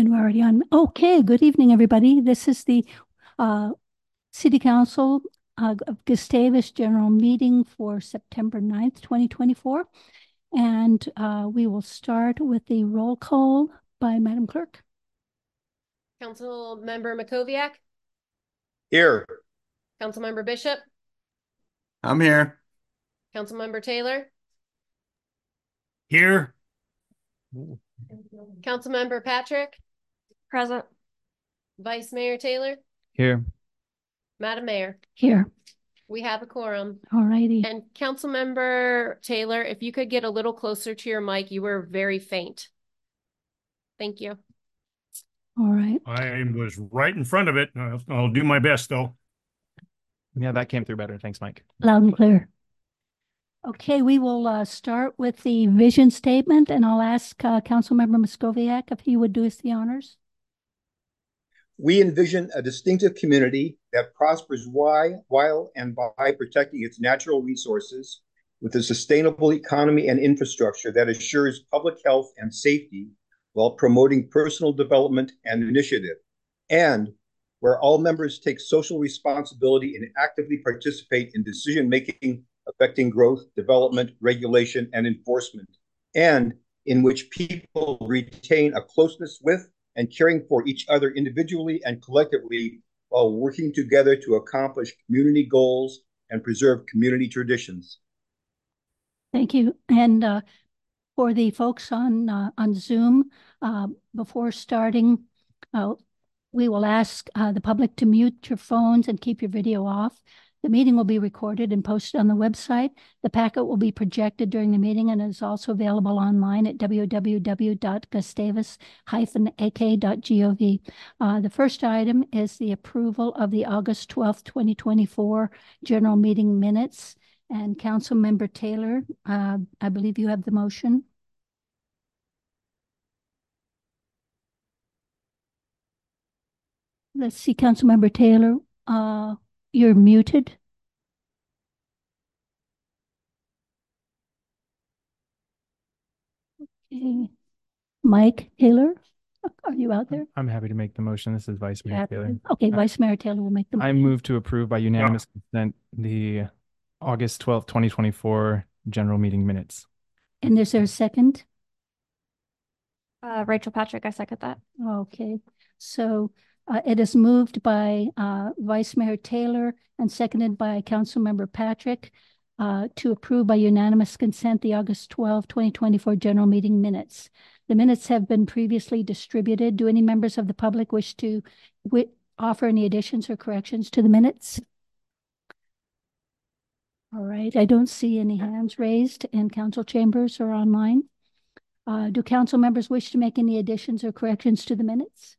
And we're already on. Okay, good evening, everybody. This is the City Council of Gustavus General Meeting for September 9th, 2024. And we will start with the roll call by Madam Clerk. Councilmember Makoviak. Here. Councilmember Bishop. I'm here. Councilmember Taylor. Here. Councilmember Patrick. Present. Vice Mayor Taylor. Here. Madam Mayor. Here. We have a quorum. All righty. And Councilmember Taylor, if you could get a little closer to your mic, you were very faint. Thank you. All right. I was right in front of it. I'll do my best, though. Yeah, that came through better. Thanks, Mike. Loud and clear. Okay, we will start with the vision statement, and I'll ask Councilmember Moscoviak if he would do us the honors. We envision a distinctive community that prospers while and by protecting its natural resources with a sustainable economy and infrastructure that assures public health and safety while promoting personal development and initiative, and where all members take social responsibility and actively participate in decision-making affecting growth, development, regulation, and enforcement, and in which people retain a closeness with and caring for each other individually and collectively while working together to accomplish community goals and preserve community traditions. Thank you. And for the folks on Zoom, before starting, we will ask the public to mute your phones and keep your video off. The meeting will be recorded and posted on the website. The packet will be projected during the meeting and is also available online at www.gustavus-ak.gov. The first item is the approval of the August 12th, 2024 general meeting minutes. And Councilmember Taylor, I believe you have the motion. Let's see, Councilmember Taylor, you're muted. Okay. Mike Taylor, are you out there? I'm happy to make the motion. This is Vice Mayor Taylor. Okay, Vice Mayor Taylor will make the motion. I move to approve by unanimous consent the August 12th, 2024 general meeting minutes. And is there a second? Rachel Patrick, I second that. Okay, so it is moved by Vice Mayor Taylor and seconded by Councilmember Patrick to approve by unanimous consent the August 12, 2024 general meeting minutes. The minutes have been previously distributed. Do any members of the public wish to offer any additions or corrections to the minutes? All right, I don't see any hands raised in council chambers or online. Do council members wish to make any additions or corrections to the minutes?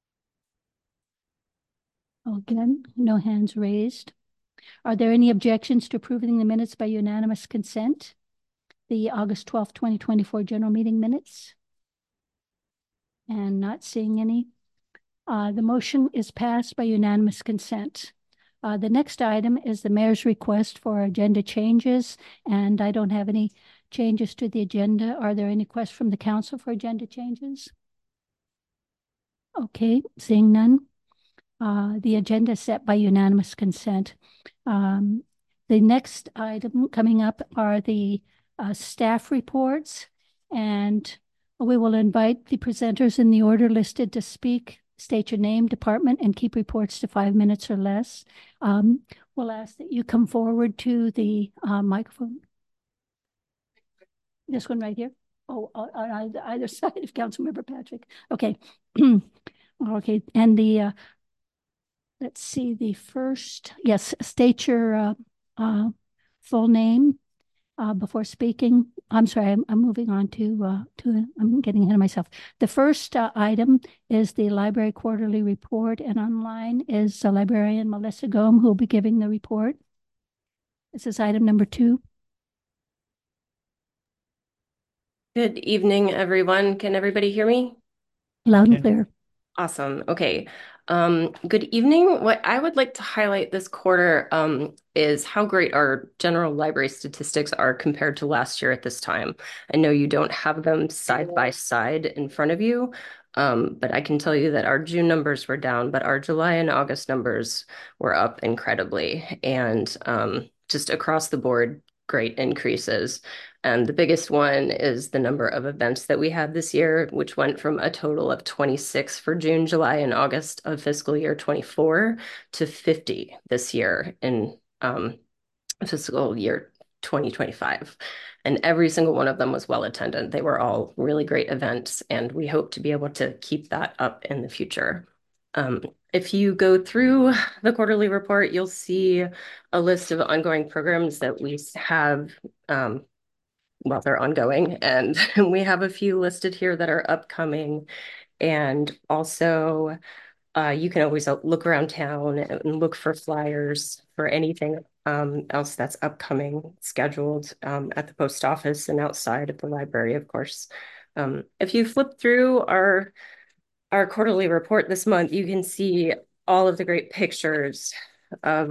Again, no hands raised. Are there any objections to approving the minutes by unanimous consent? The August 12th, 2024 general meeting minutes? And not seeing any. The motion is passed by unanimous consent. The next item is the mayor's request for agenda changes, and I don't have any changes to the agenda. Are there any requests from the council for agenda changes? Okay, seeing none. The agenda is set by unanimous consent. The next item coming up are the staff reports, and we will invite the presenters in the order listed to speak. State your name, department, and keep reports to 5 minutes or less. We'll ask that you come forward to the microphone. This one right here. Oh, on either side of Councilmember Patrick. Okay. Okay, and the let's see, the first, yes, state your full name before speaking. I'm sorry, I'm moving on to I'm getting ahead of myself. The first item is the library quarterly report, and online is librarian Melissa Gomes, who will be giving the report. This is item number 2. Good evening, everyone. Can everybody hear me? Loud and clear. Awesome. Okay. Good evening. What I would like to highlight this quarter is how great our general library statistics are compared to last year at this time. I know you don't have them side by side in front of you, But I can tell you that our June numbers were down, but our July and August numbers were up incredibly. And just across the board, great increases. And the biggest one is the number of events that we had this year, which went from a total of 26 for June, July, and August of fiscal year 24 to 50 this year in fiscal year 2025. And every single one of them was well attended. They were all really great events, and we hope to be able to keep that up in the future. If you go through the quarterly report, you'll see a list of ongoing programs that we have. Well, they're ongoing, and we have a few listed here that are upcoming. And also, you can always look around town and look for flyers for anything else that's upcoming, scheduled at the post office and outside of the library, of course. If you flip through our quarterly report this month, you can see all of the great pictures of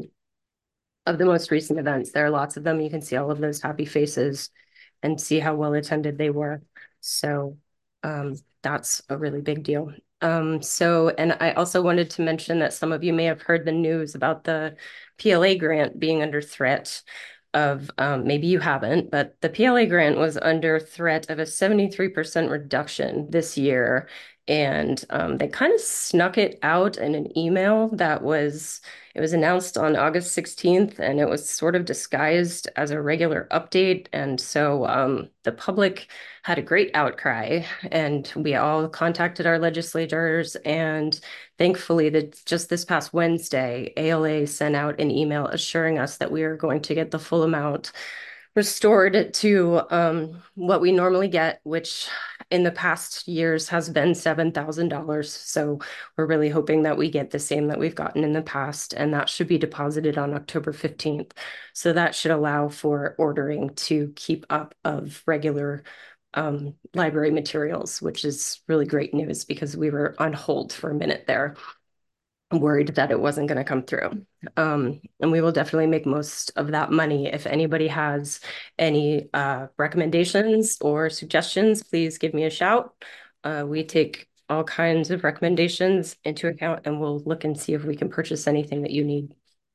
the most recent events. There are lots of them. You can see all of those happy faces and see how well attended they were. So that's a really big deal. And I also wanted to mention that some of you may have heard the news about the PLA grant being under threat of, maybe you haven't, but the PLA grant was under threat of a 73% reduction this year. And they kind of snuck it out in an email it was announced on August 16th, and it was sort of disguised as a regular update. And so the public had a great outcry, and we all contacted our legislators. And thankfully, just this past Wednesday, ALA sent out an email assuring us that we are going to get the full amount restored to what we normally get, which in the past years has been $7,000. So we're really hoping that we get the same that we've gotten in the past, and that should be deposited on October 15th. So that should allow for ordering to keep up of regular library materials, which is really great news because we were on hold for a minute there, worried that it wasn't going to come through. And we will definitely make most of that money. If anybody has any recommendations or suggestions, please give me a shout. We take all kinds of recommendations into account, and we'll look and see if we can purchase anything that you need.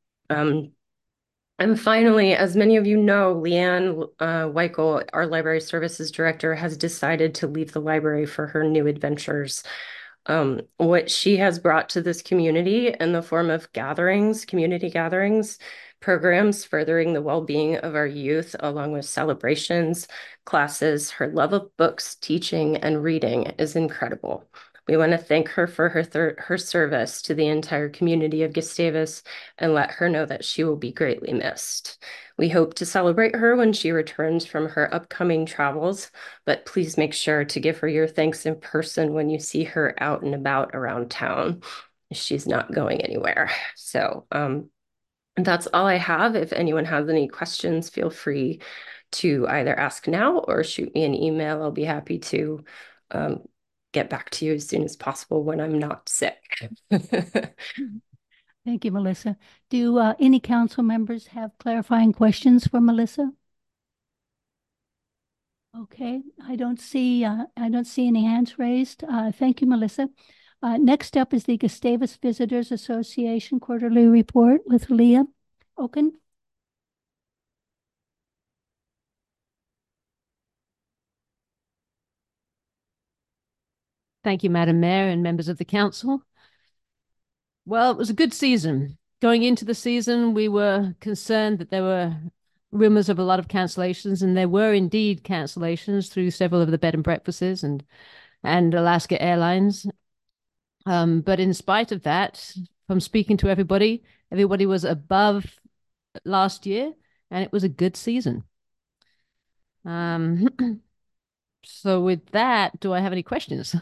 And finally, as many of you know, Leanne Weichel, our library services director, has decided to leave the library for her new adventures. What she has brought to this community in the form of gatherings, community gatherings, programs furthering the well-being of our youth, along with celebrations, classes, her love of books, teaching, and reading is incredible. We want to thank her for her service to the entire community of Gustavus and let her know that she will be greatly missed. We hope to celebrate her when she returns from her upcoming travels, but please make sure to give her your thanks in person when you see her out and about around town. She's not going anywhere. So that's all I have. If anyone has any questions, feel free to either ask now or shoot me an email. I'll be happy to get back to you as soon as possible when I'm not sick. Thank you, Melissa. Do any council members have clarifying questions for Melissa? Okay, I don't see any hands raised. Thank you, Melissa. Next up is the Gustavus Visitors Association quarterly report with Leah Oken. Thank you, Madam Mayor and members of the council. Well, it was a good season. Going into the season, we were concerned that there were rumors of a lot of cancellations, and there were indeed cancellations through several of the bed and breakfasts and Alaska Airlines. But in spite of that, from speaking to everybody was above last year, and it was a good season. So with that, do I have any questions?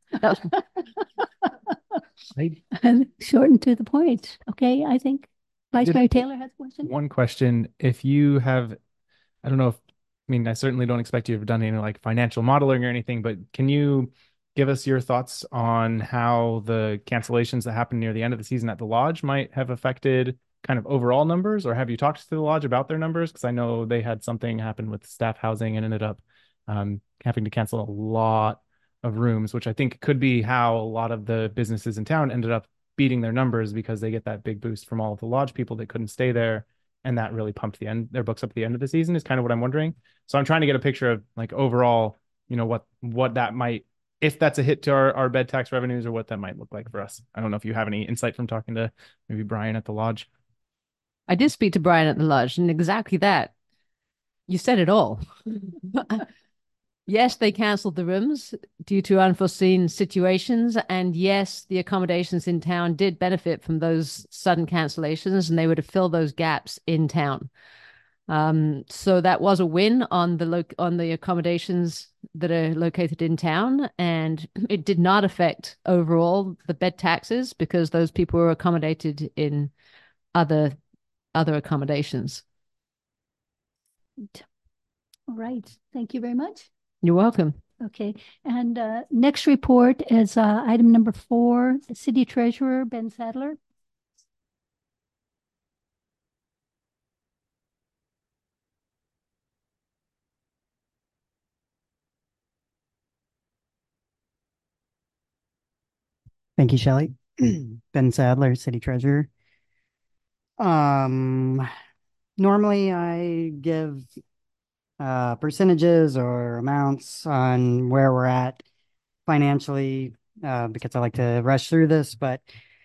Short and to the point. Okay, I think Vice Mayor Taylor has a question. One question. If you have, I don't know if, I mean, I certainly don't expect you to have done any like financial modeling or anything, but can you give us your thoughts on how the cancellations that happened near the end of the season at the lodge might have affected kind of overall numbers, or have you talked to the lodge about their numbers? Because I know they had something happen with staff housing and ended up having to cancel a lot of rooms, which I think could be how a lot of the businesses in town ended up beating their numbers because they get that big boost from all of the lodge people that couldn't stay there. And that really pumped their books up at the end of the season is kind of what I'm wondering. So I'm trying to get a picture of like overall, what that might, if that's a hit to our bed tax revenues or what that might look like for us. I don't know if you have any insight from talking to maybe Brian at the lodge. I did speak to Brian at the lodge, and exactly that. You said it all. Yes, they canceled the rooms due to unforeseen situations. And yes, the accommodations in town did benefit from those sudden cancellations, and they were to fill those gaps in town. So that was a win on the accommodations that are located in town, and it did not affect overall the bed taxes because those people were accommodated in other accommodations. All right. Thank you very much. You're welcome. Okay. And next report is item number 4, the City Treasurer, Ben Sadler. Thank you, Shelley. Ben Sadler, City Treasurer. Normally I give percentages or amounts on where we're at financially because I like to rush through this, but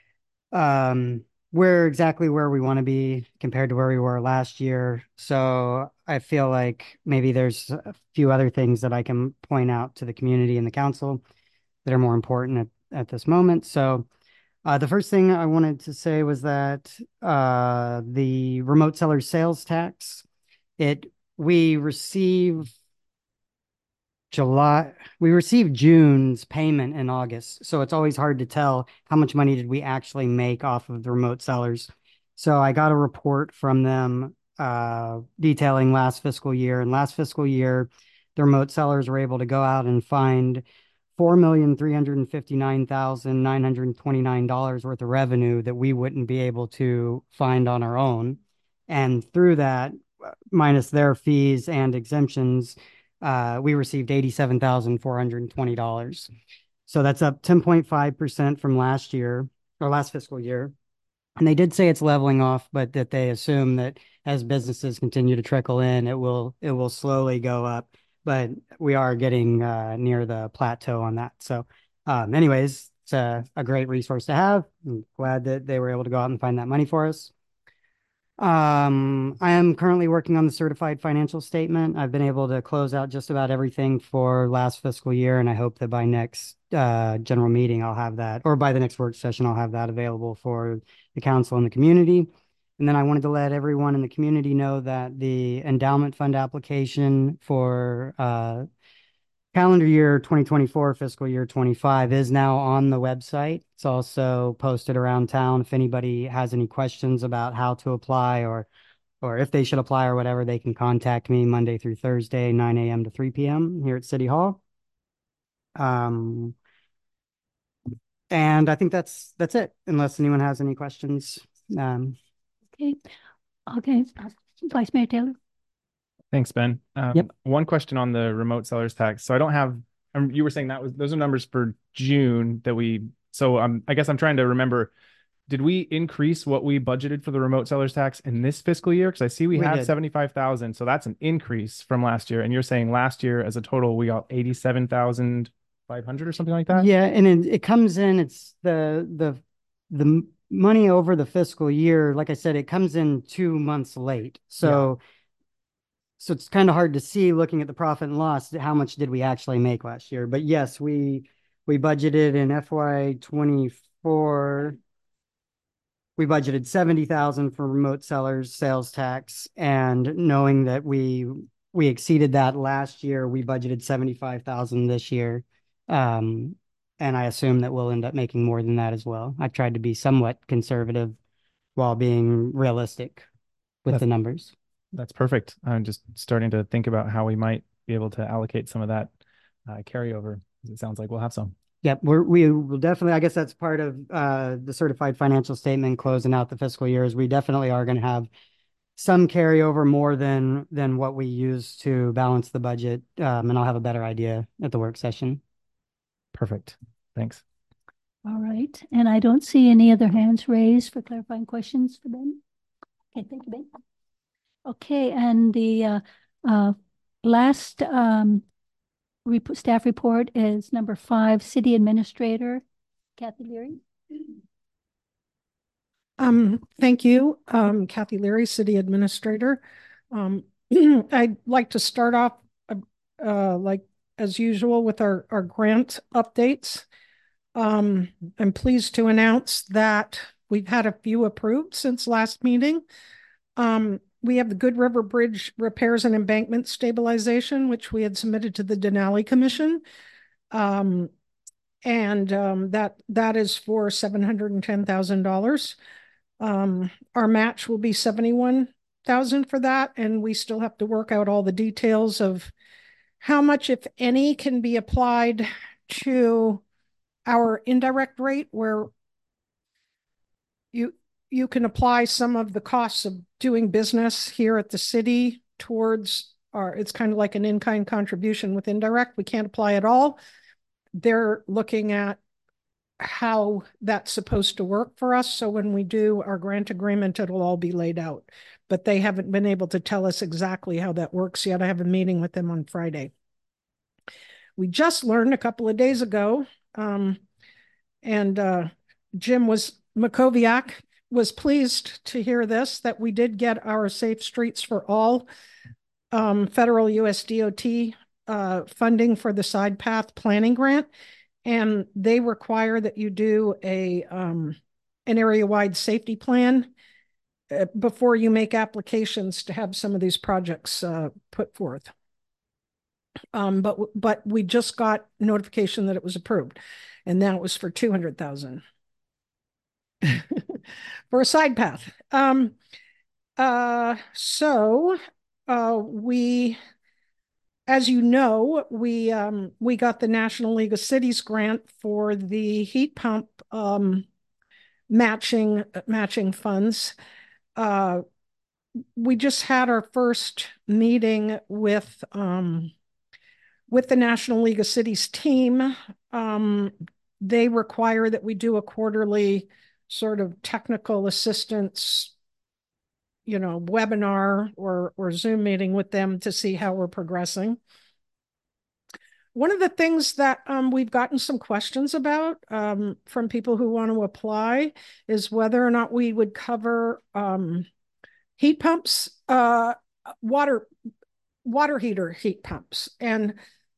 we're exactly where we want to be compared to where we were last year. So I feel like maybe there's a few other things that I can point out to the community and the council that are more important at this moment. So the first thing I wanted to say was that the remote seller sales tax, we receive June's payment in August. So it's always hard to tell how much money did we actually make off of the remote sellers. So I got a report from them detailing last fiscal year. And last fiscal year, the remote sellers were able to go out and find $4,359,929 worth of revenue that we wouldn't be able to find on our own. And through that, minus their fees and exemptions, we received $87,420. So that's up 10.5% from last year or last fiscal year. And they did say it's leveling off, but that they assume that as businesses continue to trickle in, it will slowly go up. But we are getting near the plateau on that. So anyways, it's a great resource to have. I'm glad that they were able to go out and find that money for us. I am currently working on the certified financial statement. I've been able to close out just about everything for last fiscal year, and I hope that by next general meeting I'll have that, or by the next work session I'll have that available for the council and the community. And then I wanted to let everyone in the community know that the endowment fund application for calendar year 2024, fiscal year 25 is now on the website. It's also posted around town. If anybody has any questions about how to apply or if they should apply or whatever, they can contact me Monday through Thursday, 9 a.m. to 3 p.m. here at City Hall. And I think that's it, unless anyone has any questions. Okay. Vice Mayor Taylor. Thanks, Ben. Yep. One question on the remote sellers tax. So I don't have, you were saying those are numbers for June I guess I'm trying to remember, did we increase what we budgeted for the remote sellers tax in this fiscal year? Because I see we have 75,000. So that's an increase from last year. And you're saying last year as a total, we got 87,500 or something like that? Yeah. And it comes in, it's the money over the fiscal year. Like I said, it comes in 2 months late. So it's kind of hard to see looking at the profit and loss, how much did we actually make last year. But yes, we budgeted in FY24, we budgeted 70,000 for remote sellers sales tax. And knowing that we exceeded that last year, we budgeted 75,000 this year. And I assume that we'll end up making more than that as well. I've tried to be somewhat conservative while being realistic with the numbers. That's perfect. I'm just starting to think about how we might be able to allocate some of that carryover. It sounds like we'll have some. Yep, we will definitely. I guess that's part of the certified financial statement closing out the fiscal years. We definitely are going to have some carryover more than what we use to balance the budget, and I'll have a better idea at the work session. Perfect. Thanks. All right. And I don't see any other hands raised for clarifying questions for Ben. Okay, thank you, Ben. Okay, and the last staff report is number 5, City Administrator, Kathy Leary. Thank you, Kathy Leary, City Administrator. I'd like to start off like as usual with our grant updates. I'm pleased to announce that we've had a few approved since last meeting. We have the Good River Bridge repairs and embankment stabilization, which we had submitted to the Denali Commission. That is for $710,000. Our match will be $71,000 for that, and we still have to work out all the details of how much, if any, can be applied to our indirect rate, where you can apply some of the costs of doing business here at the city towards it's kind of like an in-kind contribution with indirect. We can't apply it all. They're looking at how that's supposed to work for us. So when we do our grant agreement, it'll all be laid out. But they haven't been able to tell us exactly how that works yet. I have a meeting with them on Friday. We just learned a couple of days ago, Jim Makoviak was pleased to hear this, that we did get our Safe Streets for All federal USDOT funding for the side path planning grant. And they require that you do an area-wide safety plan before you make applications to have some of these projects put forth. But we just got notification that it was approved, and that was for $200,000 for a side path. We, as you know, we got the National League of Cities grant for the heat pump matching funds. We just had our first meeting with the National League of Cities team. They require that we do a quarterly sort of technical assistance, webinar or Zoom meeting with them to see how we're progressing. One of the things that we've gotten some questions about from people who want to apply is whether or not we would cover heat pumps, water heater heat pumps. And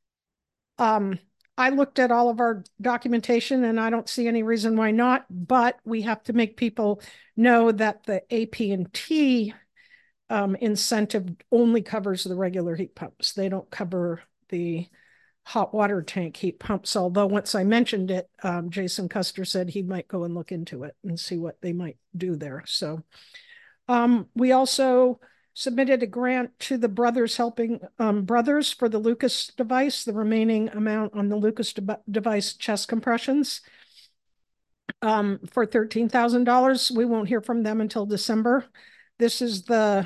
I looked at all of our documentation and I don't see any reason why not, but we have to make people know that the AP&T incentive only covers the regular heat pumps. They don't cover the hot water tank heat pumps, although once I mentioned it, Jason Custer said he might go and look into it and see what they might do there. So we also submitted a grant to the Brothers Helping Brothers for the Lucas device, the remaining amount on the Lucas device chest compressions for $13,000. We won't hear from them until December. This is the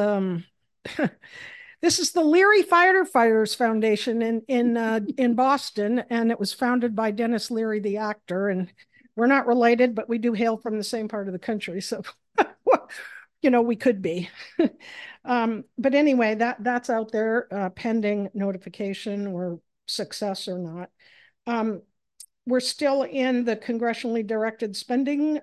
this is the Leary Firefighters Foundation in Boston, and it was founded by Dennis Leary, the actor. And we're not related, but we do hail from the same part of the country, so we could be. But anyway, that's out there pending notification or success or not. We're still in the congressionally directed spending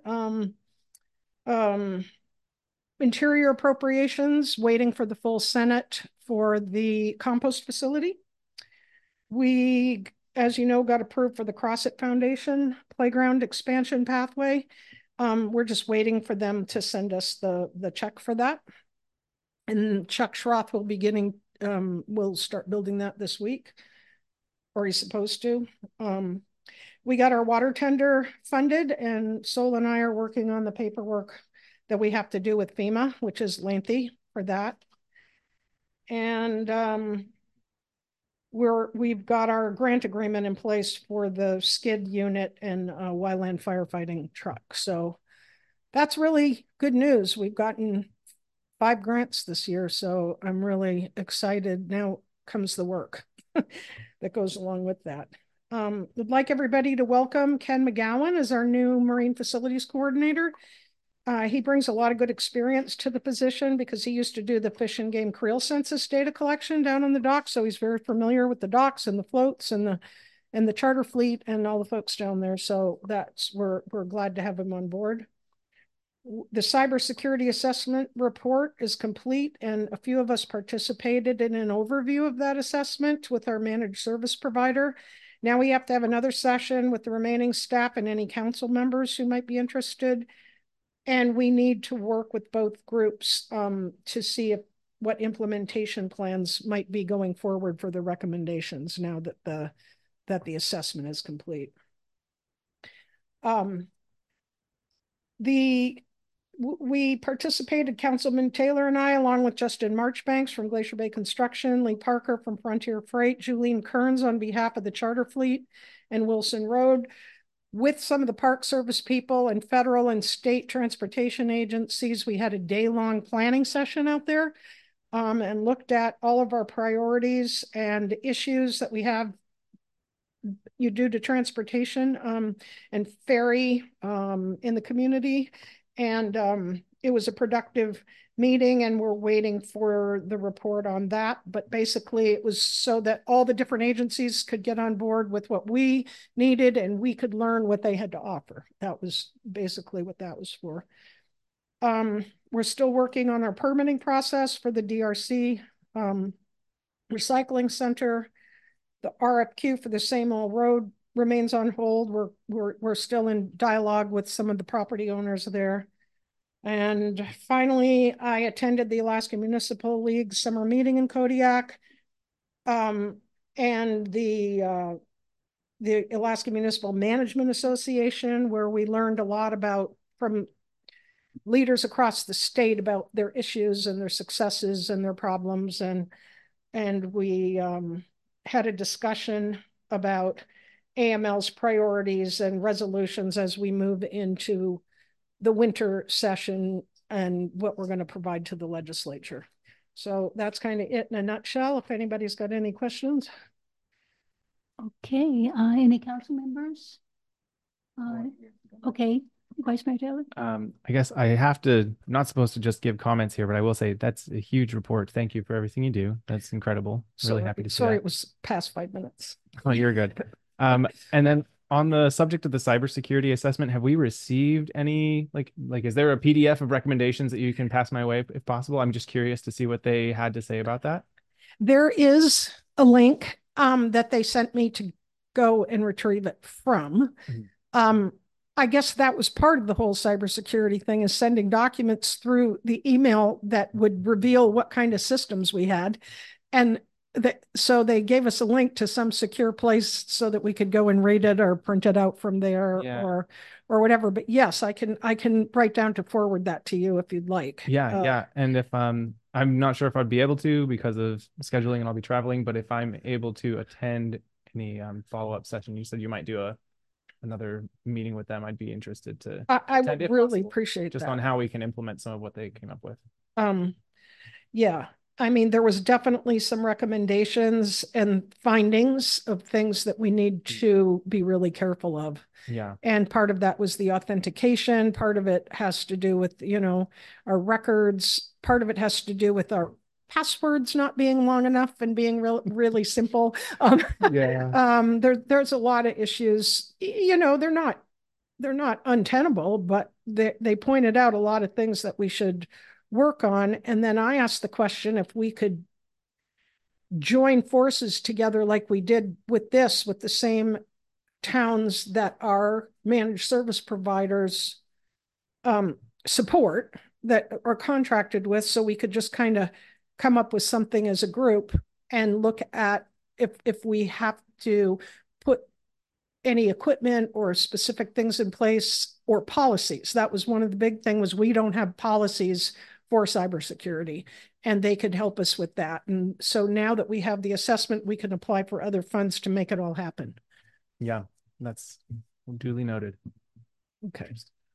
interior appropriations, waiting for the full Senate for the compost facility. We, as you know, got approved for the CrossIt Foundation playground expansion pathway. We're just waiting for them to send us the check for that. And Chuck Schroth will start building that this week, or he's supposed to. We got our water tender funded, and Sol and I are working on the paperwork that we have to do with FEMA, which is lengthy for that. And we've got our grant agreement in place for the skid unit and wildland firefighting truck. So that's really good news. We've gotten 5 grants this year, so I'm really excited. Now comes the work that goes along with that. Would like everybody to welcome Ken McGowan as our new Marine Facilities Coordinator. He brings a lot of good experience to the position because he used to do the Fish and Game Creel Census data collection down on the docks. So he's very familiar with the docks and the floats and the charter fleet and all the folks down there. So we're glad to have him on board. The cybersecurity assessment report is complete, and a few of us participated in an overview of that assessment with our managed service provider. Now we have to have another session with the remaining staff and any council members who might be interested. And we need to work with both groups to see what implementation plans might be going forward for the recommendations now that the assessment is complete. We participated, Councilman Taylor and I, along with Justin Marchbanks from Glacier Bay Construction, Lee Parker from Frontier Freight, Julene Kearns on behalf of the Charter Fleet and Wilson Road, with some of the Park Service people and federal and state transportation agencies. We had a day-long planning session out there and looked at all of our priorities and issues that we have due to transportation and ferry in the community. And it was a productive meeting, and we're waiting for the report on that. But basically it was so that all the different agencies could get on board with what we needed and we could learn what they had to offer. That was basically what that was for. We're still working on our permitting process for the DRC recycling center. The RFQ for the Same Old Road remains on hold. We're still in dialogue with some of the property owners there. And finally, I attended the Alaska Municipal League summer meeting in Kodiak, and the Alaska Municipal Management Association, where we learned a lot from leaders across the state about their issues and their successes and their problems. And we had a discussion about AML's priorities and resolutions as we move into the winter session and what we're going to provide to the legislature. So that's kind of it in a nutshell. If anybody's got any questions. Okay, any council members? Okay, Vice Mayor Taylor. I guess I have to, not supposed to just give comments here, but I will say that's a huge report. Thank you for everything you do. That's incredible. Really happy to see Sorry, that. it was past 5 minutes. Oh, you're good. And then on the subject of the cybersecurity assessment, have we received any, like, is there a PDF of recommendations that you can pass my way if possible? I'm just curious to see what they had to say about that. There is a link that they sent me to go and retrieve it from. I guess that was part of the whole cybersecurity thing, is sending documents through the email that would reveal what kind of systems we had. And so they gave us a link to some secure place so that we could go and read it or print it out from there, or whatever. But yes, I can write down to forward that to you if you'd like. Yeah. And if I'm not sure if I'd be able to because of scheduling and I'll be traveling, but if I'm able to attend any follow-up session, you said you might do another meeting with them, I'd be interested to I would really appreciate just that. on how we can implement some of what they came up with. Yeah. I mean, there was definitely some recommendations and findings of things that we need to be really careful of. Yeah. And part of that was the authentication. Part of it has to do with, our records. Part of it has to do with our passwords not being long enough and being really simple. There's a lot of issues. They're not untenable, but they pointed out a lot of things that we should work on. And then I asked the question if we could join forces together like we did with the same towns that our managed service providers support, that are contracted with, so we could just kind of come up with something as a group and look at if we have to put any equipment or specific things in place or policies. That was one of the big things, was we don't have policies for cybersecurity, and they could help us with that. And so now that we have the assessment, we can apply for other funds to make it all happen. Yeah, that's duly noted. Okay.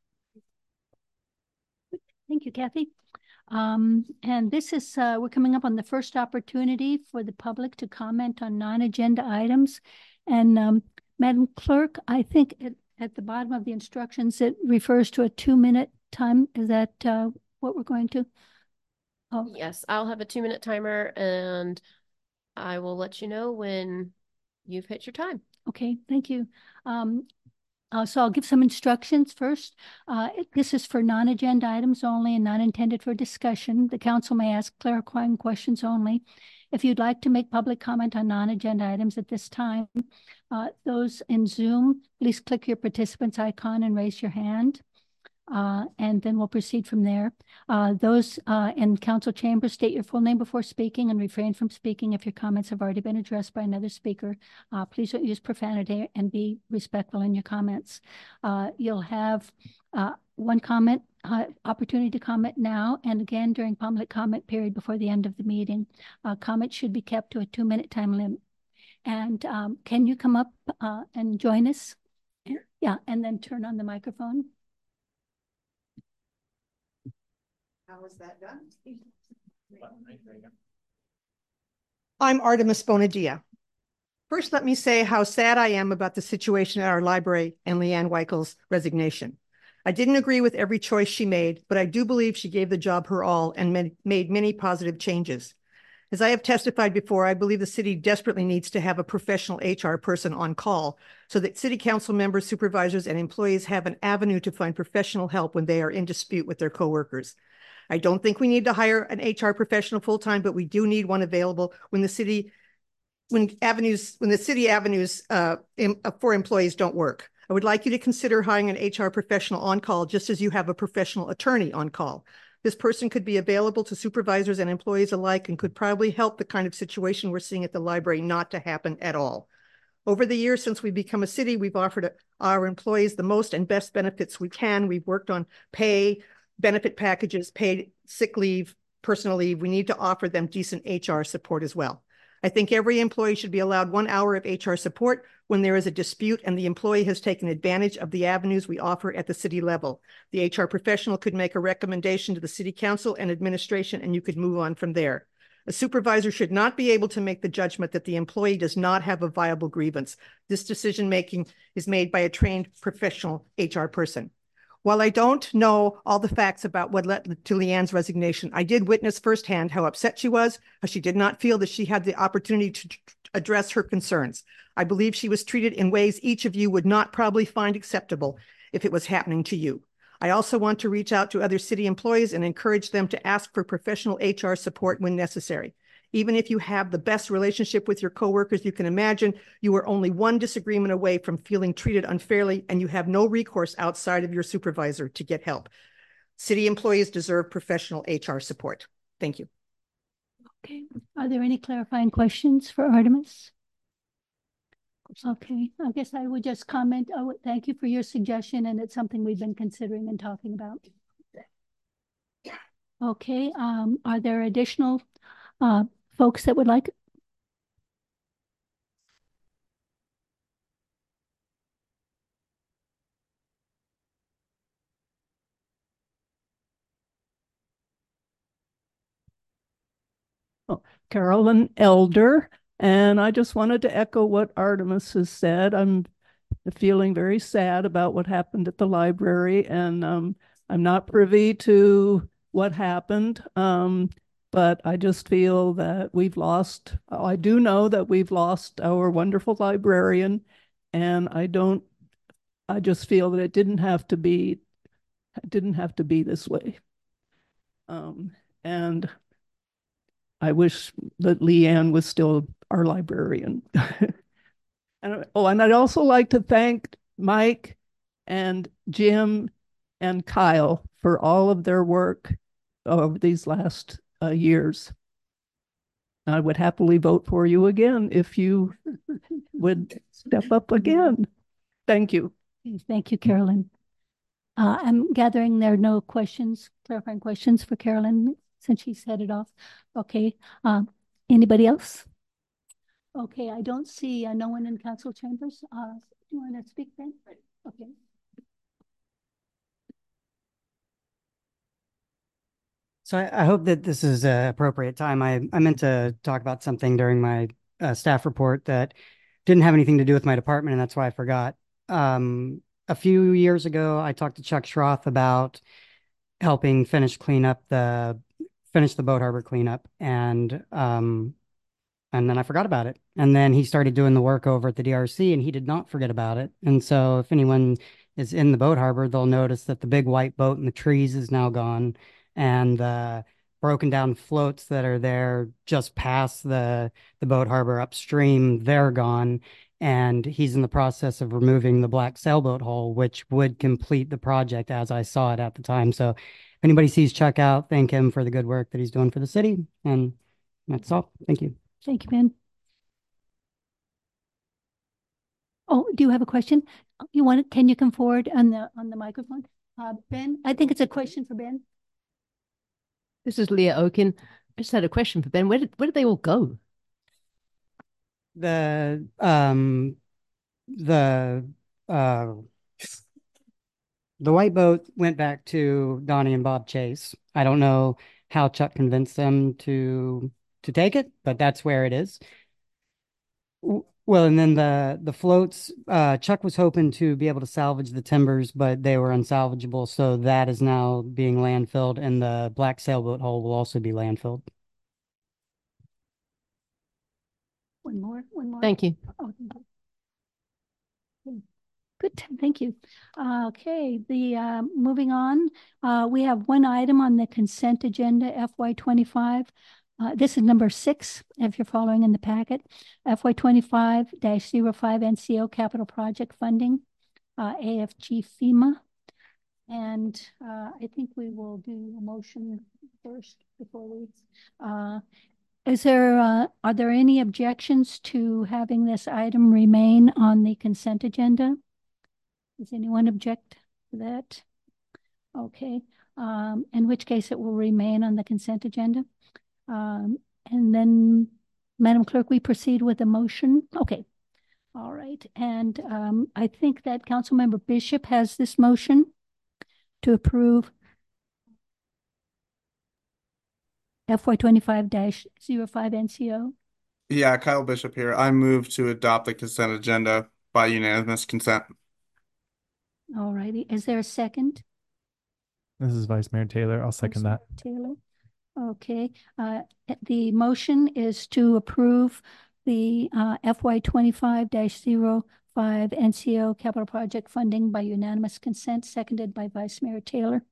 Thank you, Kathy. And this is, we're coming up on the first opportunity for the public to comment on non-agenda items. And Madam Clerk, I think at the bottom of the instructions, it refers to a 2-minute time. Is that what we're going to? Oh, Yes, I'll have a 2-minute timer and I will let you know when you've hit your time. okay, thank you. So I'll give some instructions first. This is for non-agenda items only and not intended for discussion. The council may ask clarifying questions only. If you'd like to make public comment on non-agenda items at this time, those in Zoom, please click your participants icon and raise your hand. And then we'll proceed from there. Those in council chambers, state your full name before speaking and refrain from speaking if your comments have already been addressed by another speaker. Please don't use profanity and be respectful in your comments. You'll have one comment, opportunity to comment now and again during public comment period before the end of the meeting. Comments should be kept to a 2-minute time limit. And can you come up and join us? Yeah, and then turn on the microphone. How is that done? I'm Artemis Bonadilla. First, let me say how sad I am about the situation at our library and Leanne Weichel's resignation. I didn't agree with every choice she made, but I do believe she gave the job her all and made many positive changes. As I have testified before, I believe the city desperately needs to have a professional HR person on call so that city council members, supervisors, and employees have an avenue to find professional help when they are in dispute with their coworkers. I don't think we need to hire an HR professional full-time, but we do need one available when the city avenues for employees don't work. I would like you to consider hiring an HR professional on call, just as you have a professional attorney on call. This person could be available to supervisors and employees alike and could probably help the kind of situation we're seeing at the library not to happen at all. Over the years since we've become a city, we've offered our employees the most and best benefits we can. We've worked on pay, benefit packages, paid sick leave, personal leave. We need to offer them decent HR support as well. I think every employee should be allowed 1 hour of HR support when there is a dispute and the employee has taken advantage of the avenues we offer at the city level. The HR professional could make a recommendation to the city council and administration, and you could move on from there. A supervisor should not be able to make the judgment that the employee does not have a viable grievance. This decision-making is made by a trained professional HR person. While I don't know all the facts about what led to Leanne's resignation, I did witness firsthand how upset she was, how she did not feel that she had the opportunity to address her concerns. I believe she was treated in ways each of you would not probably find acceptable if it was happening to you. I also want to reach out to other city employees and encourage them to ask for professional HR support when necessary. Even if you have the best relationship with your coworkers you can imagine, you are only one disagreement away from feeling treated unfairly, and you have no recourse outside of your supervisor to get help. City employees deserve professional HR support. Thank you. Okay. Are there any clarifying questions for Artemis? Okay. I guess I would just comment. Oh, thank you for your suggestion, and it's something we've been considering and talking about. Okay. Are there additional folks that would like? Carolyn Elder, and I just wanted to echo what Artemis has said. I'm feeling very sad about what happened at the library, and I'm not privy to what happened, but I just feel that I do know that we've lost our wonderful librarian, and I just feel that it didn't have to be this way. And I wish that Leanne was still our librarian. And I'd also like to thank Mike and Jim and Kyle for all of their work over these last years. I would happily vote for you again if you would step up again. Thank you. Thank you, Carolyn. I'm gathering there are no clarifying questions for Carolyn since she's headed off. Okay. Anybody else? Okay, I don't see no one in council chambers. Do you want to speak then? Okay. So I hope that this is an appropriate time. I meant to talk about something during my staff report that didn't have anything to do with my department, and that's why I forgot. A few years ago, I talked to Chuck Schroth about helping finish the boat harbor cleanup, and then I forgot about it. And then he started doing the work over at the DRC, and he did not forget about it. And so if anyone is in the boat harbor, they'll notice that the big white boat in the trees is now gone, and the broken down floats that are there just past the boat harbor upstream, they're gone. And he's in the process of removing the black sailboat hull, which would complete the project as I saw it at the time. So if anybody sees Chuck out, thank him for the good work that he's doing for the city. And that's all. Thank you. Thank you, Ben. Oh, do you have a question? Can you come forward on the microphone? Ben, I think it's a question for Ben. This is Leah Okin. I just had a question for Ben. Where did they all go? The white boat went back to Donnie and Bob Chase. I don't know how Chuck convinced them to take it, but that's where it is. Well, and then the floats, Chuck was hoping to be able to salvage the timbers, but they were unsalvageable, so that is now being landfilled, and the black sailboat hull will also be landfilled. One more. Thank you. Oh, good, thank you. Okay, moving on. We have one item on the consent agenda, FY25. This is number 6, if you're following in the packet. FY25-05 NCO capital project funding, AFG FEMA. And I think we will do a motion first before we... are there any objections to having this item remain on the consent agenda? Does anyone object to that? Okay, in which case it will remain on the consent agenda. And then, Madam Clerk, we proceed with a motion. Okay, all right. And I think that Councilmember Bishop has this motion to approve FY25-05 NCO. Yeah, Kyle Bishop here. I move to adopt the consent agenda by unanimous consent. All righty. Is there a second? This is Vice Mayor Taylor. I'll second that. Taylor. Okay. The motion is to approve the FY25-05 NCO capital project funding by unanimous consent, seconded by Vice Mayor Taylor.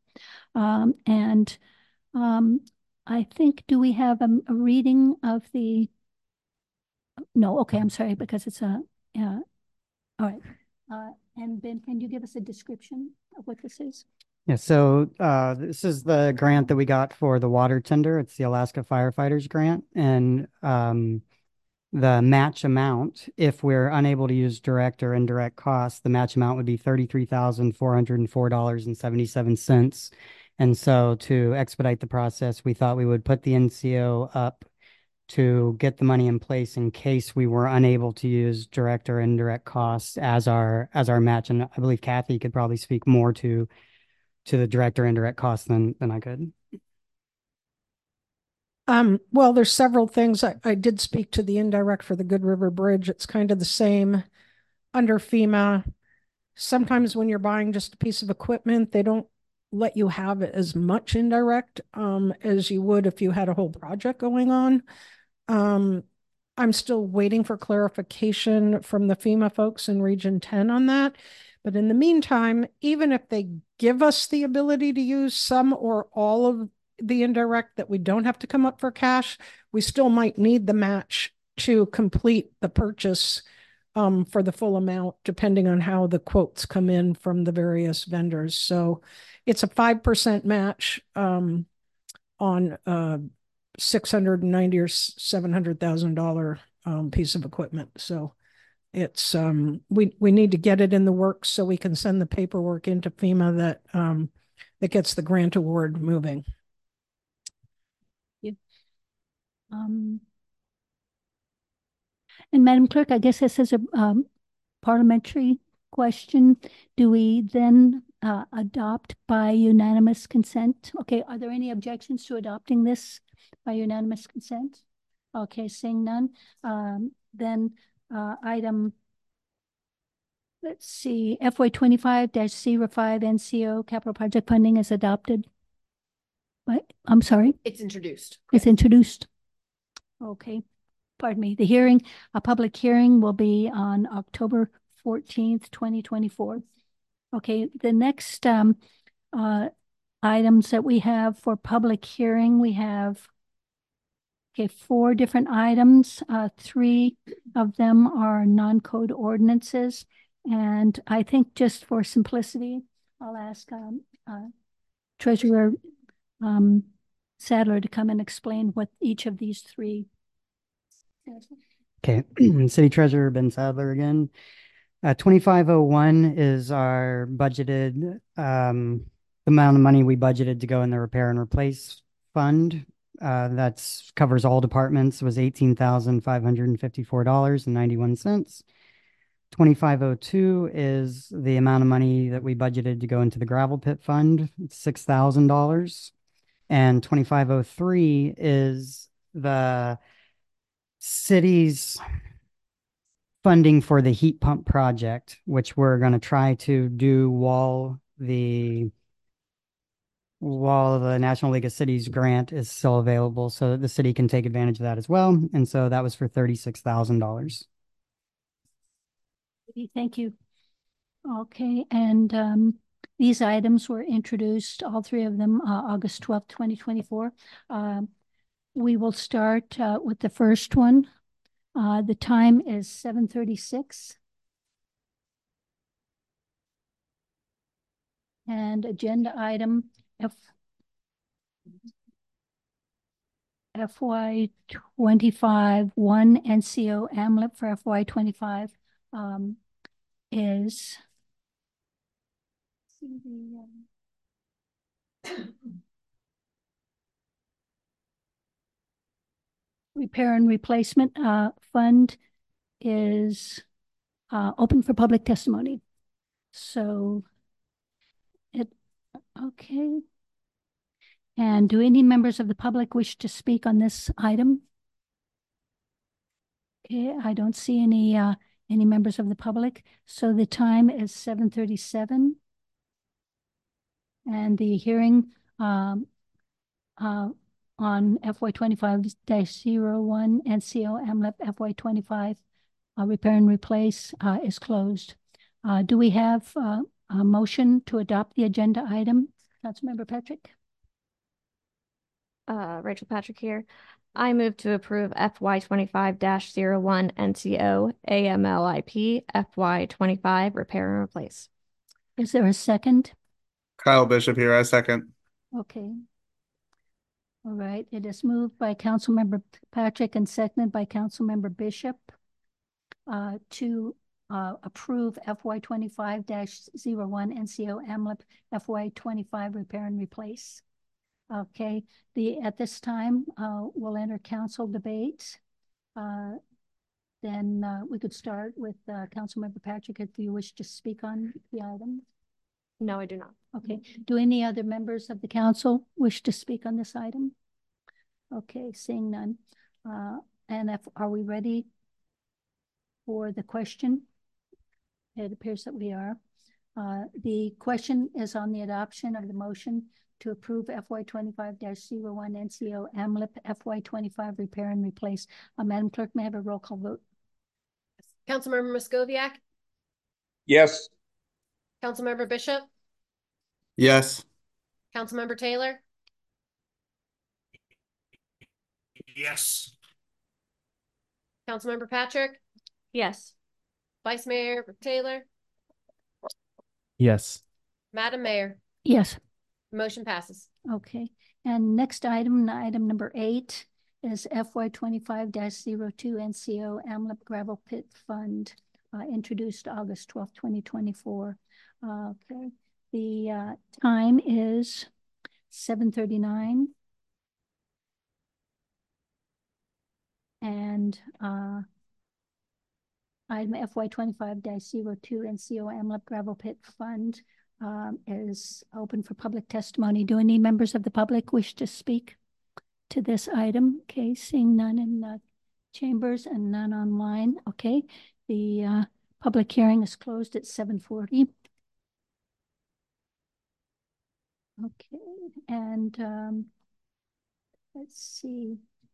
I think, do we have a reading of the... No, okay, I'm sorry, because it's a... all right. And Ben, can you give us a description of what this is? Yeah, so this is the grant that we got for the water tender. It's the Alaska Firefighters Grant. And the match amount, if we're unable to use direct or indirect costs, the match amount would be $33,404.77. And so to expedite the process, we thought we would put the NCO up to get the money in place in case we were unable to use direct or indirect costs as our match. And I believe Kathy could probably speak more to the direct or indirect costs than I could. Well, there's several things. I did speak to the indirect for the Good River Bridge. It's kind of the same under FEMA. Sometimes when you're buying just a piece of equipment, they don't let you have as much indirect as you would if you had a whole project going on. I'm still waiting for clarification from the FEMA folks in Region 10 on that. But in the meantime, even if they give us the ability to use some or all of the indirect that we don't have to come up for cash, we still might need the match to complete the purchase for the full amount, depending on how the quotes come in from the various vendors. So it's a 5% match on $690,000 or $700,000 piece of equipment. So it's we need to get it in the works so we can send the paperwork into FEMA that gets the grant award moving. Yeah. And Madam Clerk, I guess this is a parliamentary question. Do we then adopt by unanimous consent? Okay, are there any objections to adopting this by unanimous consent? Okay, seeing none, then Item, let's see, FY25-05 NCO capital project funding is adopted. But I'm sorry, It's introduced. it's introduced. Okay, pardon me. A public hearing will be on October 14th, 2024. Okay, the next items that we have for public hearing, we have 4 different items. 3 of them are non-code ordinances. And I think just for simplicity, I'll ask Treasurer Sadler to come and explain what each of these 3. Okay, City Treasurer Ben Sadler again. 2501 is our budgeted amount of money we budgeted to go in the repair and replace fund. That's covers all departments. It was $18,554.91. 2502 is the amount of money that we budgeted to go into the gravel pit fund. It's $6,000. And 2503 is the city's funding for the heat pump project, which we're going to try to do while the National League of Cities grant is still available, so that the city can take advantage of that as well. And so that was for $36,000. Thank you. Okay, and these items were introduced, all 3 of them, August 12th, 2024. We will start with the first one. The time is 7:36. And agenda item FY25 1 NCO AMLIP for FY25 is repair and replacement fund is open for public testimony. So okay. And do any members of the public wish to speak on this item? Okay, I don't see any members of the public. So the time is 7:37. And the hearing on FY25-01 NCO AMLIP FY25 repair and replace is closed. Do we have a motion to adopt the agenda item? Councilmember Patrick? Rachel Patrick here. I move to approve FY25-01 NCO AMLIP FY25 repair and replace. Is there a second? Kyle Bishop here. I second. Okay. All right. It is moved by Councilmember Patrick and seconded by Councilmember Bishop to approve FY25-01 NCO AMLIP FY25 repair and replace. Okay. At this time, we'll enter council debate. Then we could start with Councilmember Patrick if you wish to speak on the item. No, I do not. Okay. Do any other members of the council wish to speak on this item? Okay, seeing none. And are we ready for the question? It appears that we are. The question is on the adoption of the motion to approve FY25-01 NCO AMLIP FY25 repair and replace. Madam Clerk, may I have a roll call vote? Councilmember Moscoviak? Yes. Councilmember Bishop? Yes. Councilmember Taylor? Yes. Councilmember Patrick? Yes. Vice Mayor Taylor? Yes. Madam Mayor? Yes. Motion passes. Okay. And next item number 8 is FY25-02 NCO AMLIP Gravel Pit Fund, introduced August 12th, 2024. Okay. The time is 7:39. And item FY25-02 NCO AMLIP Gravel Pit Fund is open for public testimony. Do any members of the public wish to speak to this item? Okay, seeing none and chambers and none online. Okay, the public hearing is closed at 7:40. Okay, and let's see.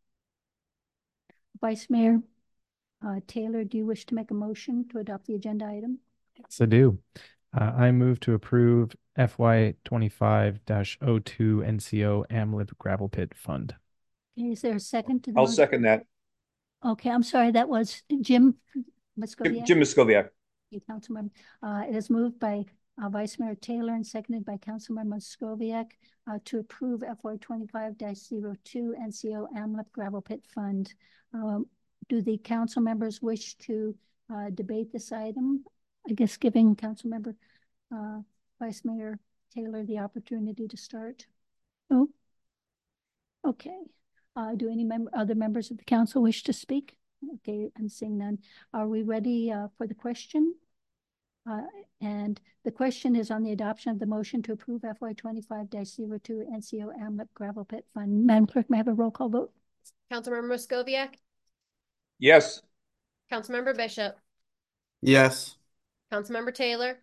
Vice Mayor Taylor, do you wish to make a motion to adopt the agenda item? Yes, I do. I move to approve FY 25-02 NCO AMLIP Gravel Pit Fund. Okay, is there a second to the I'll motion? second that. Okay, I'm sorry, that was Jim Moscoviac. Jim Moscoviac. Councilmember. It is moved by Vice Mayor Taylor and seconded by Councilmember Moscoviac to approve FY 25-02 NCO AMLIP Gravel Pit Fund. Do the council members wish to debate this item? I guess giving Councilmember Vice Mayor Taylor the opportunity to start. Oh, okay. Do any other members of the council wish to speak? Okay, I'm seeing none. Are we ready for the question? And the question is on the adoption of the motion to approve FY 25-02 NCO AMLIP Gravel Pit Fund. Madam Clerk, may I have a roll call vote? Councilmember Moscoviac, Yes. Councilmember Bishop, Yes. Councilmember Taylor,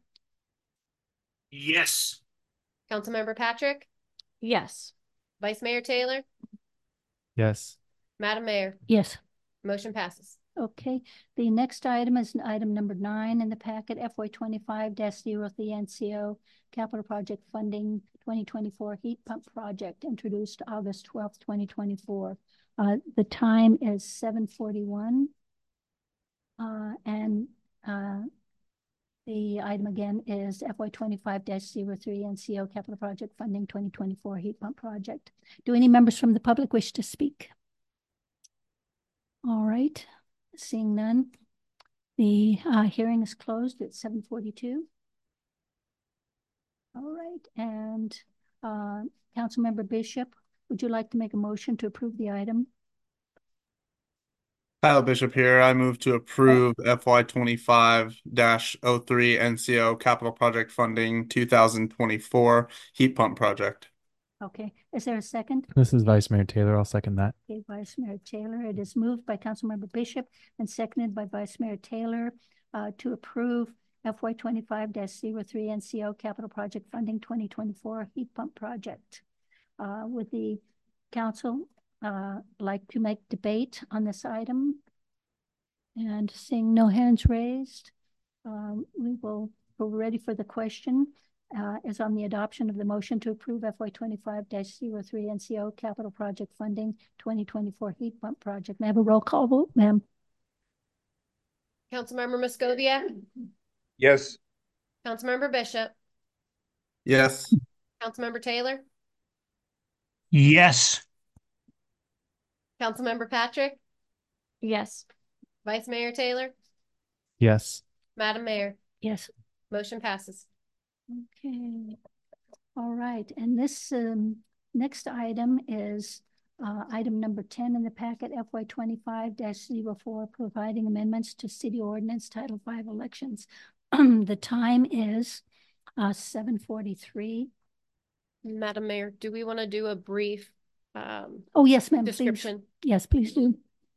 Yes. Councilmember Patrick, Yes. Vice Mayor Taylor, Yes. Madam Mayor. Yes. Motion passes. Okay, the next item is item number 9 in the packet, FY 25-03 NCO Capital Project Funding 2024 Heat Pump Project, introduced August 12th, 2024. The time is 7:41. And the item again is FY 25-03 NCO Capital Project Funding 2024 Heat Pump Project. Do any members from the public wish to speak? All right. Seeing none, the hearing is closed at 7:42. All right, and Councilmember Bishop, would you like to make a motion to approve the item? Kyle Bishop here. I move to approve FY 25-03 NCO Capital Project Funding 2024 Heat Pump Project. Okay, is there a second? This is Vice Mayor Taylor. I'll second that. Okay, Vice Mayor Taylor. It is moved by Councilmember Bishop and seconded by Vice Mayor Taylor to approve FY 25-03 NCO Capital Project Funding 2024 Heat Pump Project. Would the council like to make debate on this item? And seeing no hands raised, we're ready for the question. Is on the adoption of the motion to approve FY 25-03 NCO Capital Project Funding 2024 Heat Pump Project. May I have a roll call vote, ma'am? Councilmember Moscoviac, Yes. Councilmember Bishop, Yes. Councilmember Taylor, Yes. Councilmember Patrick, Yes. Vice Mayor Taylor, Yes. Madam Mayor. Yes. Motion passes. Okay. All right. And this next item is item number 10 in the packet, FY 25-04, providing amendments to city ordinance Title V elections. The time is 7:43. Madam Mayor, do we want to do a brief oh, yes, ma'am. description? Please. Yes, please do.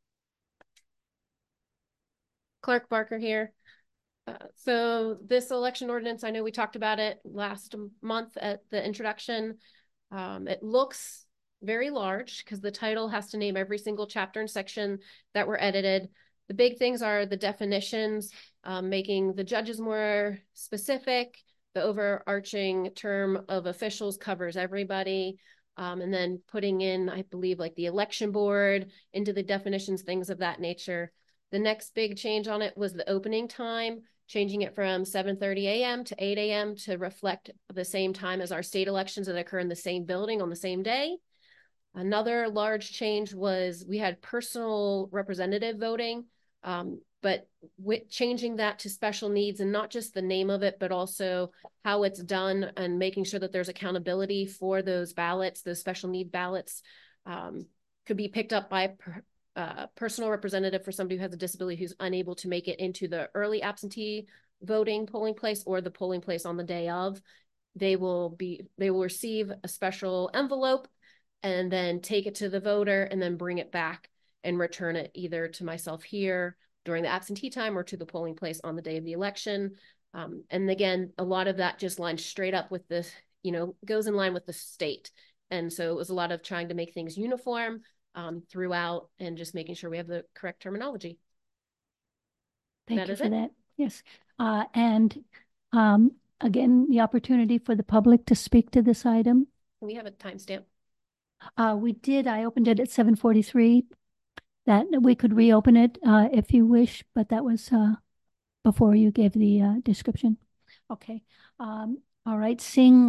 Clerk Barker here. So this election ordinance, I know we talked about it last month at the introduction. It looks very large because the title has to name every single chapter and section that were edited. The big things are the definitions, making the judges more specific. The overarching term of officials covers everybody. And then putting in, I believe, like the election board into the definitions, things of that nature. The next big change on it was the opening time, changing it from 7:30 a.m. to 8 a.m. to reflect the same time as our state elections that occur in the same building on the same day. Another large change was we had personal representative voting, but with changing that to special needs, and not just the name of it, but also how it's done and making sure that there's accountability for those ballots. Those special need ballots could be picked up by personal representative for somebody who has a disability who's unable to make it into the early absentee voting polling place or the polling place on the day of. They will receive a special envelope and then take it to the voter and then bring it back. and return it either to myself here during the absentee time or to the polling place on the day of the election. And again, a lot of that just lines straight up with the, goes in line with the state. And so it was a lot of trying to make things uniform throughout and just making sure we have the correct terminology. Thank you for that. Yes. And again, the opportunity for the public to speak to this item. We have a timestamp. We did. I opened it at 7:43. That we could reopen it if you wish, but that was before you gave the description. Okay. All right. Seeing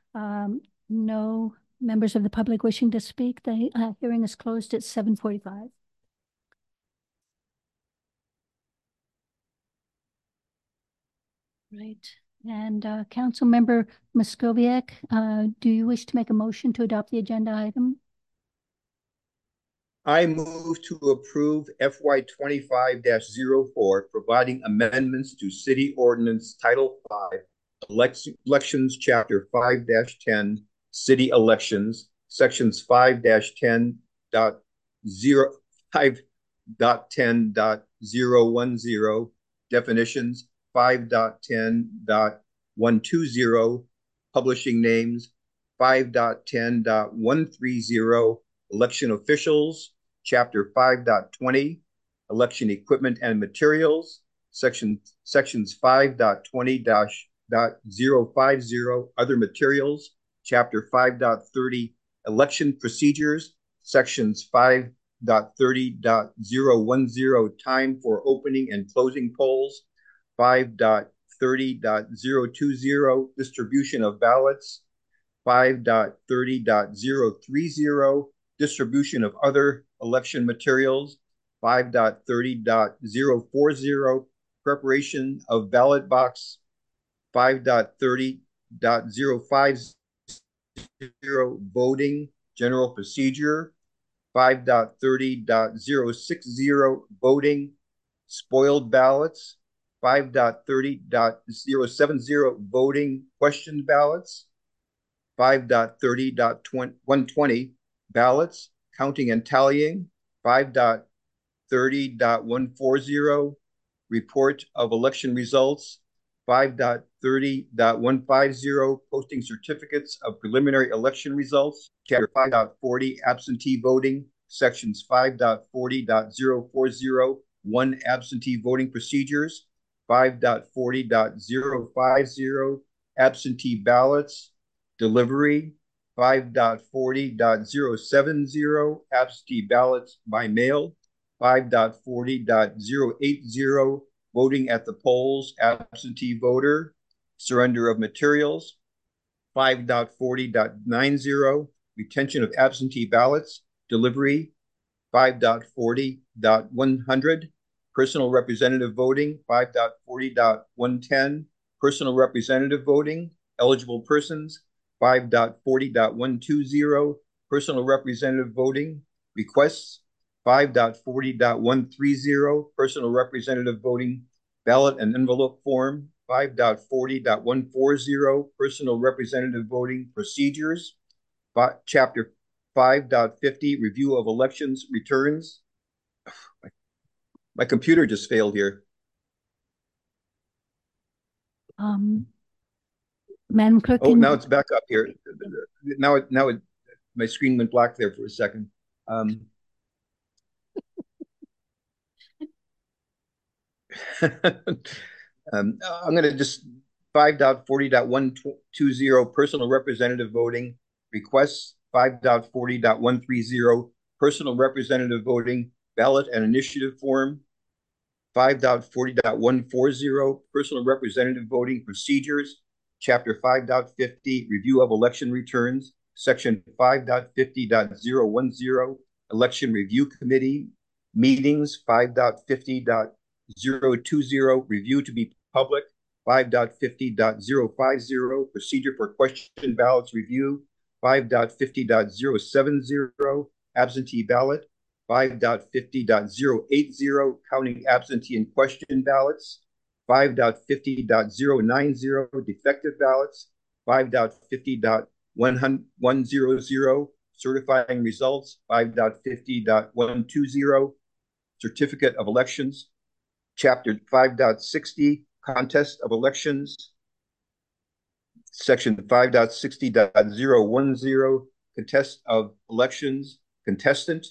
no members of the public wishing to speak, the hearing is closed at 7:45. Right. And Councilmember Moscoviak, do you wish to make a motion to adopt the agenda item? I move to approve FY 25-04, providing amendments to City Ordinance Title 5, Elections, Chapter 5-10, City Elections, Sections 5-10.010, definitions, 5.10.120, publishing names, 5.10.130, election officials, Chapter 5.20, election equipment and materials, sections 5.20.050, other materials, Chapter 5.30, election procedures, sections 5.30.010, time for opening and closing polls, 5.30.020, distribution of ballots, 5.30.030, distribution of other election materials, 5.30.040, preparation of ballot box, 5.30.050, voting, general procedure, 5.30.060, voting, spoiled ballots, 5.30.070, voting, question ballots, 5.30.120, ballots, counting and tallying, 5.30.140, report of election results, 5.30.150, posting certificates of preliminary election results, Chapter 5.40, absentee voting, sections 5.40.040, 1 absentee voting procedures, 5.40.050, absentee ballots, delivery, 5.40.070, absentee ballots by mail, 5.40.080, voting at the polls, absentee voter, surrender of materials, 5.40.90, retention of absentee ballots, delivery, 5.40.100, personal representative voting, 5.40.110, personal representative voting, eligible persons, 5.40.120, personal representative voting, requests, 5.40.130, personal representative voting, ballot and envelope form, 5.40.140, personal representative voting procedures, Chapter 5.50, review of elections returns. My computer just failed here. Madam Clerk. Oh, now it's back up here. Now my screen went black there for a second. I'm going to just 5.40.120, personal representative voting, requests, 5.40.130, personal representative voting, ballot and initiative form, 5.40.140, personal representative voting procedures, Chapter 5.50, review of election returns, Section 5.50.010, election review committee, meetings, 5.50.020, review to be public, 5.50.050, procedure for question ballots review, 5.50.070, absentee ballot, 5.50.080, counting absentee and question ballots, 5.50.090, defective ballots, 5.50.100, certifying results, 5.50.120, certificate of elections, chapter 5.60, contest of elections, section 5.60.010, contest of elections, contestant,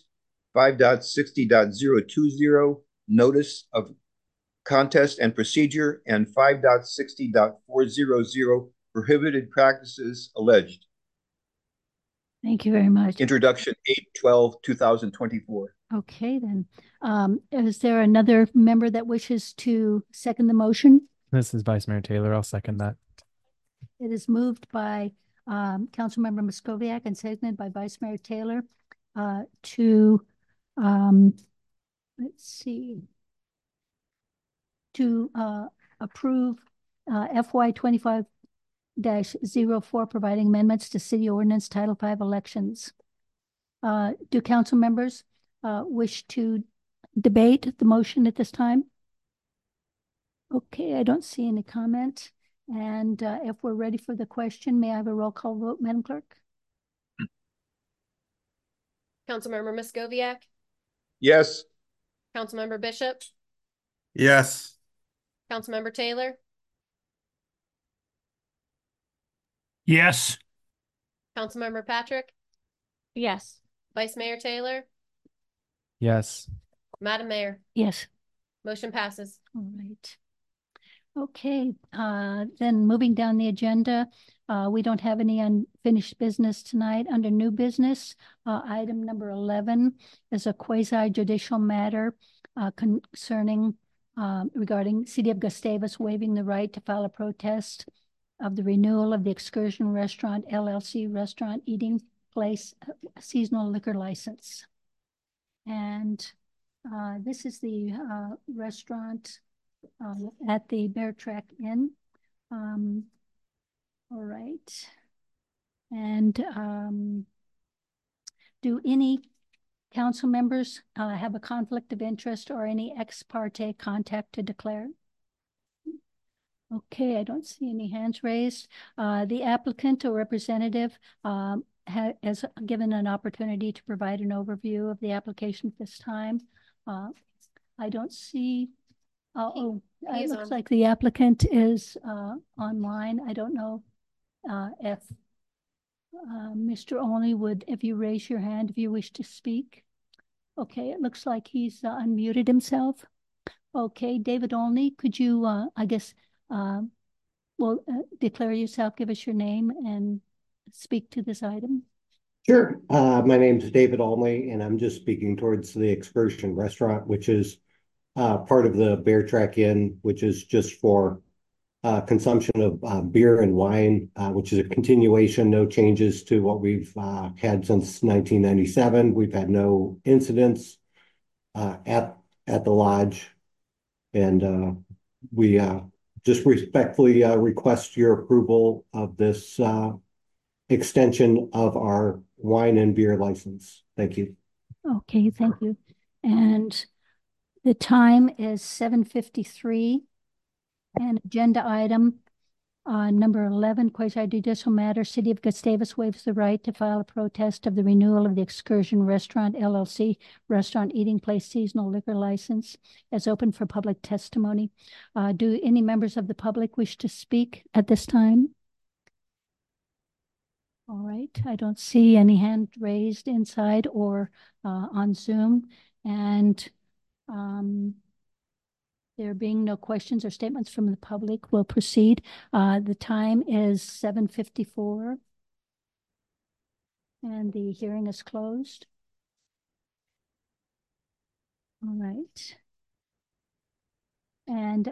5.60.020, notice of contest and procedure, and 5.60.400, prohibited practices alleged. Thank you very much. Introduction 8/12/2024. Okay, then. Is there another member that wishes to second the motion? This is Vice Mayor Taylor. I'll second that. It is moved by Councilmember Moscoviak and seconded by Vice Mayor Taylor to, let's see, to approve FY 25-04, providing amendments to City Ordinance Title V elections. Do council members wish to debate the motion at this time? Okay, I don't see any comment. And if we're ready for the question, may I have a roll call vote, Madam Clerk? Councilmember Moscoviak, Yes. Councilmember Bishop, Yes. Councilmember Taylor, Yes. Councilmember Patrick, Yes. Vice Mayor Taylor, Yes. Madam Mayor. Yes. Motion passes. All right. Okay, then moving down the agenda, we don't have any unfinished business tonight. Under new business, item number 11 is a quasi-judicial matter concerning regarding City of Gustavus waiving the right to file a protest of the renewal of the Excursion Restaurant LLC restaurant eating place seasonal liquor license. And this is the restaurant at the Bear Track Inn. All right. And do any council members have a conflict of interest or any ex parte contact to declare? Okay, I don't see any hands raised. The applicant or representative has given an opportunity to provide an overview of the application at this time. I don't see. It looks like the applicant is online. I don't know if Mr. Olney would, if you raise your hand, if you wish to speak. Okay, it looks like he's unmuted himself. Okay, David Olney, could you, I guess, declare yourself, give us your name and speak to this item? Sure. My name is David Olney, and I'm just speaking towards the Excursion Restaurant, which is part of the Bear Track Inn, which is just for consumption of beer and wine, which is a continuation, no changes to what we've had since 1997. We've had no incidents at the lodge, and we just respectfully request your approval of this extension of our wine and beer license. Thank you. Okay, thank you. And the time is 7:53. And agenda item number 11, quasi-judicial matter. City of Gustavus waives the right to file a protest of the renewal of the Excursion Restaurant LLC restaurant eating place seasonal liquor license as open for public testimony. Do any members of the public wish to speak at this time? All right, I don't see any hand raised inside or on Zoom. And there being no questions or statements from the public, we'll proceed. The time is 7:54. And the hearing is closed. All right. And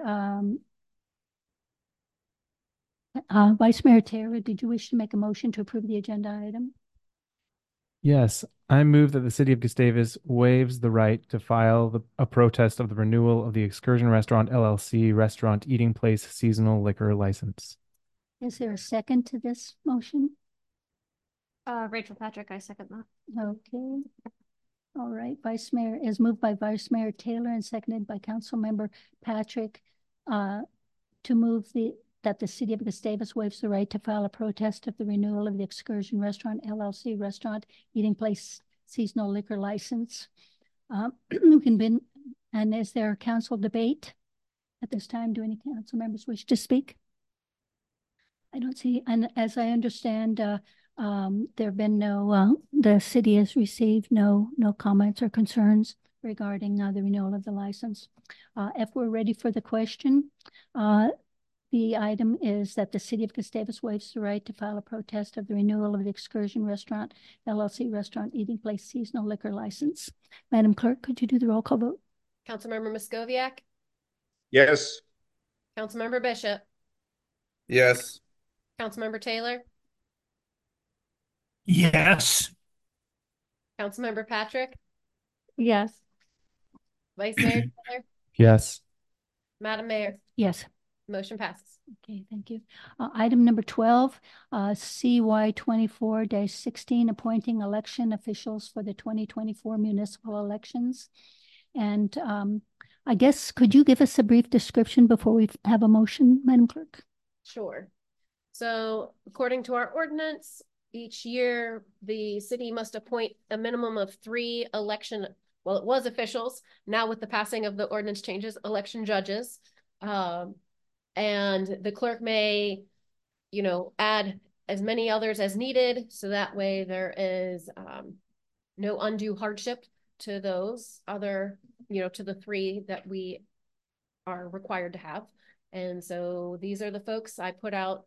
Vice Mayor Taylor, did you wish to make a motion to approve the agenda item? Yes, I move that the City of Gustavus waives the right to file a protest of the renewal of the Excursion Restaurant LLC restaurant eating place seasonal liquor license. Is there a second to this motion? Rachel Patrick, I second that. Okay. All right, Vice Mayor is moved by Vice Mayor Taylor and seconded by Councilmember Patrick to move the that the city of Gustavus waives the right to file a protest of the renewal of the Excursion Restaurant LLC restaurant eating place seasonal liquor license. We can be, and is there council debate at this time? Do any council members wish to speak? I don't see, and as I understand, there have been no, the city has received no comments or concerns regarding the renewal of the license. If we're ready for the question, the item is that the city of Gustavus waives the right to file a protest of the renewal of the Excursion Restaurant LLC restaurant eating place seasonal liquor license. Madam Clerk, could you do the roll call vote? Councilmember Moscoviak, Yes. Councilmember Bishop, Yes. Councilmember Taylor, Yes. Councilmember Patrick, Yes. Vice Mayor Taylor, Yes. Madam Mayor. Yes. Motion passes. Okay, thank you. Item number 12, CY 24-16, appointing election officials for the 2024 municipal elections. And I guess, could you give us a brief description before we have a motion, Madam Clerk? Sure. So according to our ordinance, each year the city must appoint a minimum of 3 election, well, it was officials. Now with the passing of the ordinance changes, election judges. And the clerk may, add as many others as needed. So that way there is no undue hardship to those other, to the 3 that we are required to have. And so these are the folks. I put out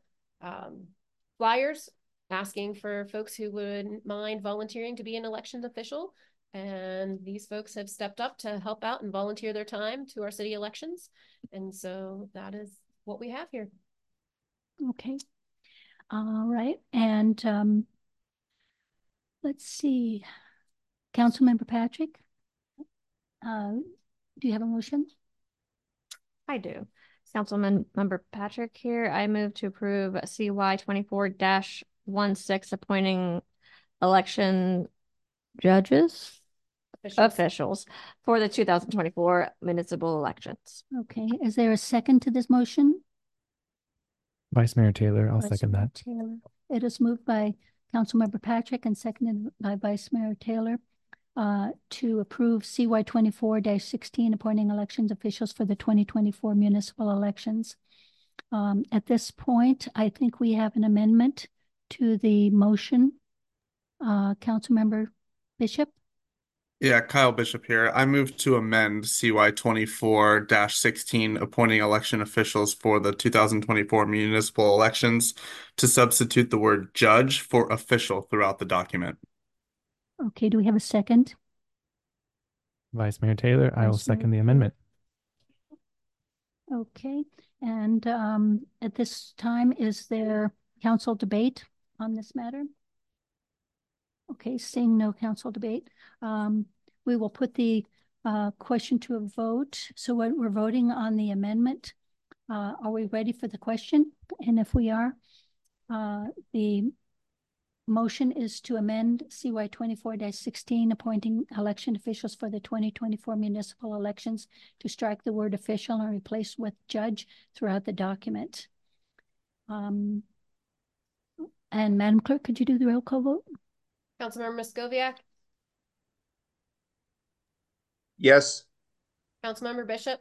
flyers asking for folks who would mind volunteering to be an elections official. And these folks have stepped up to help out and volunteer their time to our city elections. And so that is what we have here. Okay. All right. And let's see. Councilmember Patrick, do you have a motion? I do. Member Patrick here. I move to approve CY 24-16, appointing election judges, officials for the 2024 municipal elections. Okay. Is there a second to this motion? Vice Mayor Taylor, I'll Vice second Mayor that. Taylor. It is moved by Councilmember Patrick and seconded by Vice Mayor Taylor to approve CY 24-16, appointing elections officials for the 2024 municipal elections. At this point, I think we have an amendment to the motion. Councilmember Bishop? Yeah, Kyle Bishop here. I move to amend CY 24-16, appointing election officials for the 2024 municipal elections to substitute the word judge for official throughout the document. Okay, do we have a second? Vice Mayor Taylor, I will Vice Mayor second the amendment. Okay, and at this time, is there council debate on this matter? Okay, seeing no council debate, we will put the question to a vote. So when we're voting on the amendment, are we ready for the question? And if we are, the motion is to amend CY 24-16, appointing election officials for the 2024 municipal elections to strike the word official and replace with judge throughout the document. And Madam Clerk, could you do the roll call vote? Councilmember Moscoviak, Yes. Councilmember Bishop,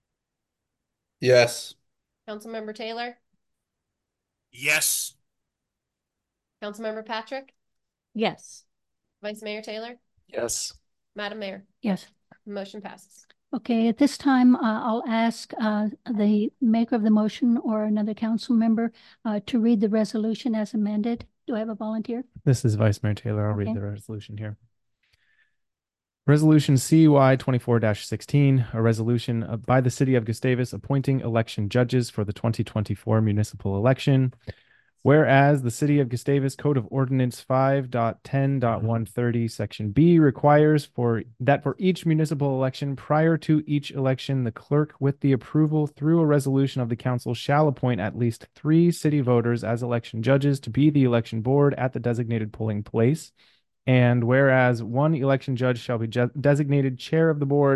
Yes. Councilmember Taylor, Yes. Councilmember Patrick, Yes. Vice Mayor Taylor, Yes. Madam Mayor. Yes. Motion passes. Okay, at this time, I'll ask the maker of the motion or another council member to read the resolution as amended. Do I have a volunteer? This is Vice Mayor Taylor. I'll Okay. read the resolution here. Resolution CY 24-16, a resolution by the City of Gustavus appointing election judges for the 2024 municipal election. Whereas the City of Gustavus Code of Ordinance 5.10.130 Section B requires that for each municipal election prior to each election, the clerk with the approval through a resolution of the council shall appoint at least 3 city voters as election judges to be the election board at the designated polling place. And whereas 1 election judge shall be designated chair of the board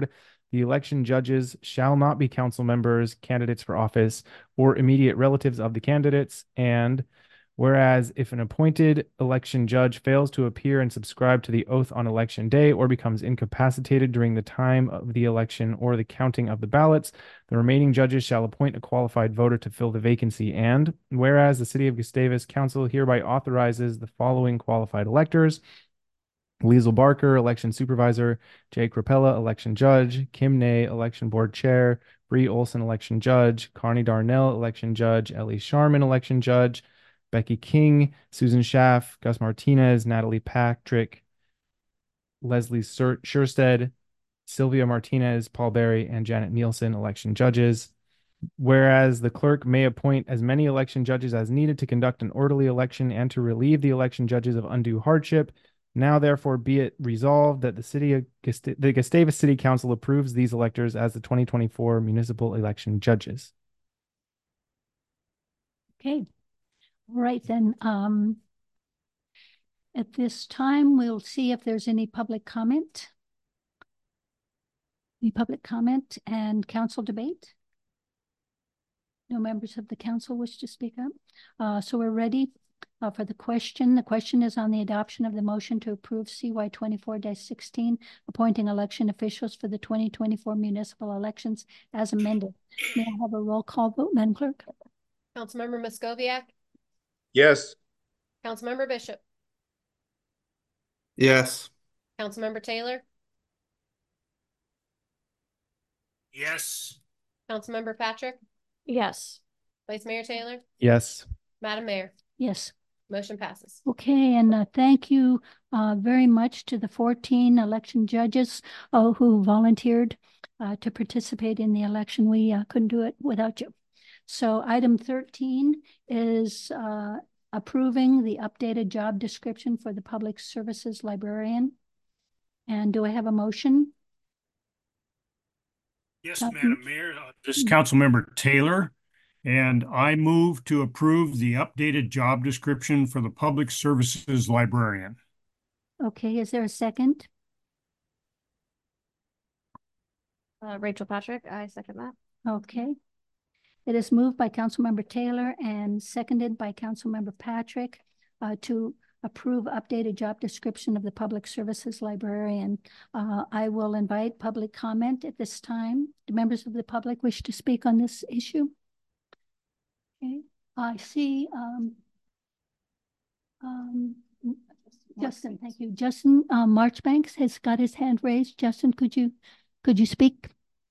The election judges shall not be council members, candidates for office, or immediate relatives of the candidates. And whereas if an appointed election judge fails to appear and subscribe to the oath on election day or becomes incapacitated during the time of the election or the counting of the ballots, the remaining judges shall appoint a qualified voter to fill the vacancy. And whereas the City of Gustavus Council hereby authorizes the following qualified electors: Liesl Barker, election supervisor; Jake Rapella, election judge; Kim Nay, election board chair; Bree Olson, election judge; Carney Darnell, election judge; Ellie Sharman, election judge; Becky King, Susan Schaff, Gus Martinez, Natalie Patrick, Leslie Scherstedt, Sylvia Martinez, Paul Berry, and Janet Nielsen, election judges. Whereas the clerk may appoint as many election judges as needed to conduct an orderly election and to relieve the election judges of undue hardship. Now, therefore, be it resolved that the Gustavus City Council approves these electors as the 2024 municipal election judges. Okay. All right, then. At this time, we'll see if there's any public comment. Any public comment and council debate? No members of the council wish to speak up. So we're ready for the question. The question is on the adoption of the motion to approve CY 24-16, appointing election officials for the 2024 municipal elections as amended. May I have a roll call vote, Madam Clerk? Councilmember Moscoviak, Yes. Councilmember Bishop, Yes. Councilmember Taylor, Yes. Councilmember Patrick, Yes. Vice Mayor Taylor, Yes. Madam Mayor. Yes. Motion passes. Okay, and thank you very much to the 14 election judges who volunteered to participate in the election. We couldn't do it without you. So item 13 is approving the updated job description for the Public Services Librarian. And do I have a motion? Yes, Madam Mayor. This is Councilmember Taylor, and I move to approve the updated job description for the Public Services Librarian. Okay, is there a second? Rachel Patrick, I second that. Okay. It is moved by Councilmember Taylor and seconded by Councilmember Patrick to approve updated job description of the Public Services Librarian. I will invite public comment at this time. Do members of the public wish to speak on this issue? Okay, I see Justin, thank you. Justin Marchbanks has got his hand raised. Justin, could you speak?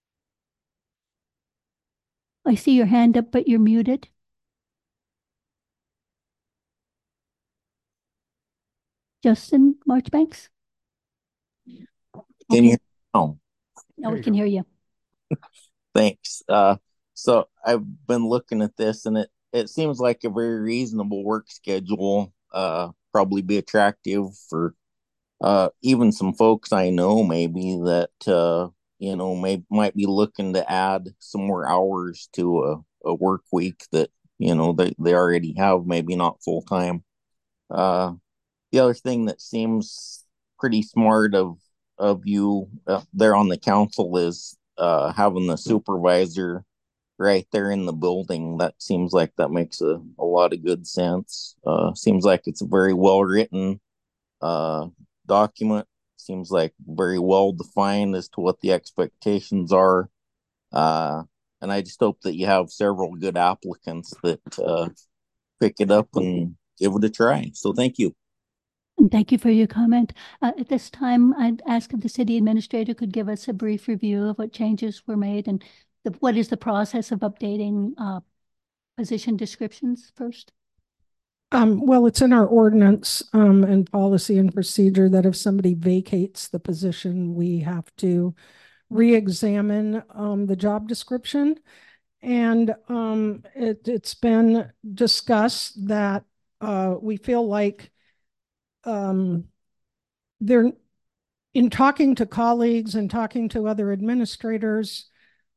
I see your hand up, but you're muted. Justin Marchbanks? Can you hear me now? No, we can hear you. Thanks. So I've been looking at this, and it seems like a very reasonable work schedule. Probably be attractive for even some folks I know maybe that might be looking to add some more hours to a work week that they already have, maybe not full time. The other thing that seems pretty smart of you there on the council is having the supervisor right there in the building. That seems like that makes a lot of good sense. Seems like it's a very well written document. Seems like very well defined as to what the expectations are. And I just hope that you have several good applicants that pick it up and give it a try. So thank you. And thank you for your comment. At this time, I'd ask if the city administrator could give us a brief review of what changes were made and what is the process of updating position descriptions first. Well, it's in our ordinance and policy and procedure that if somebody vacates the position, we have to re-examine the job description. And it's been discussed that we feel like they're in talking to colleagues and talking to other administrators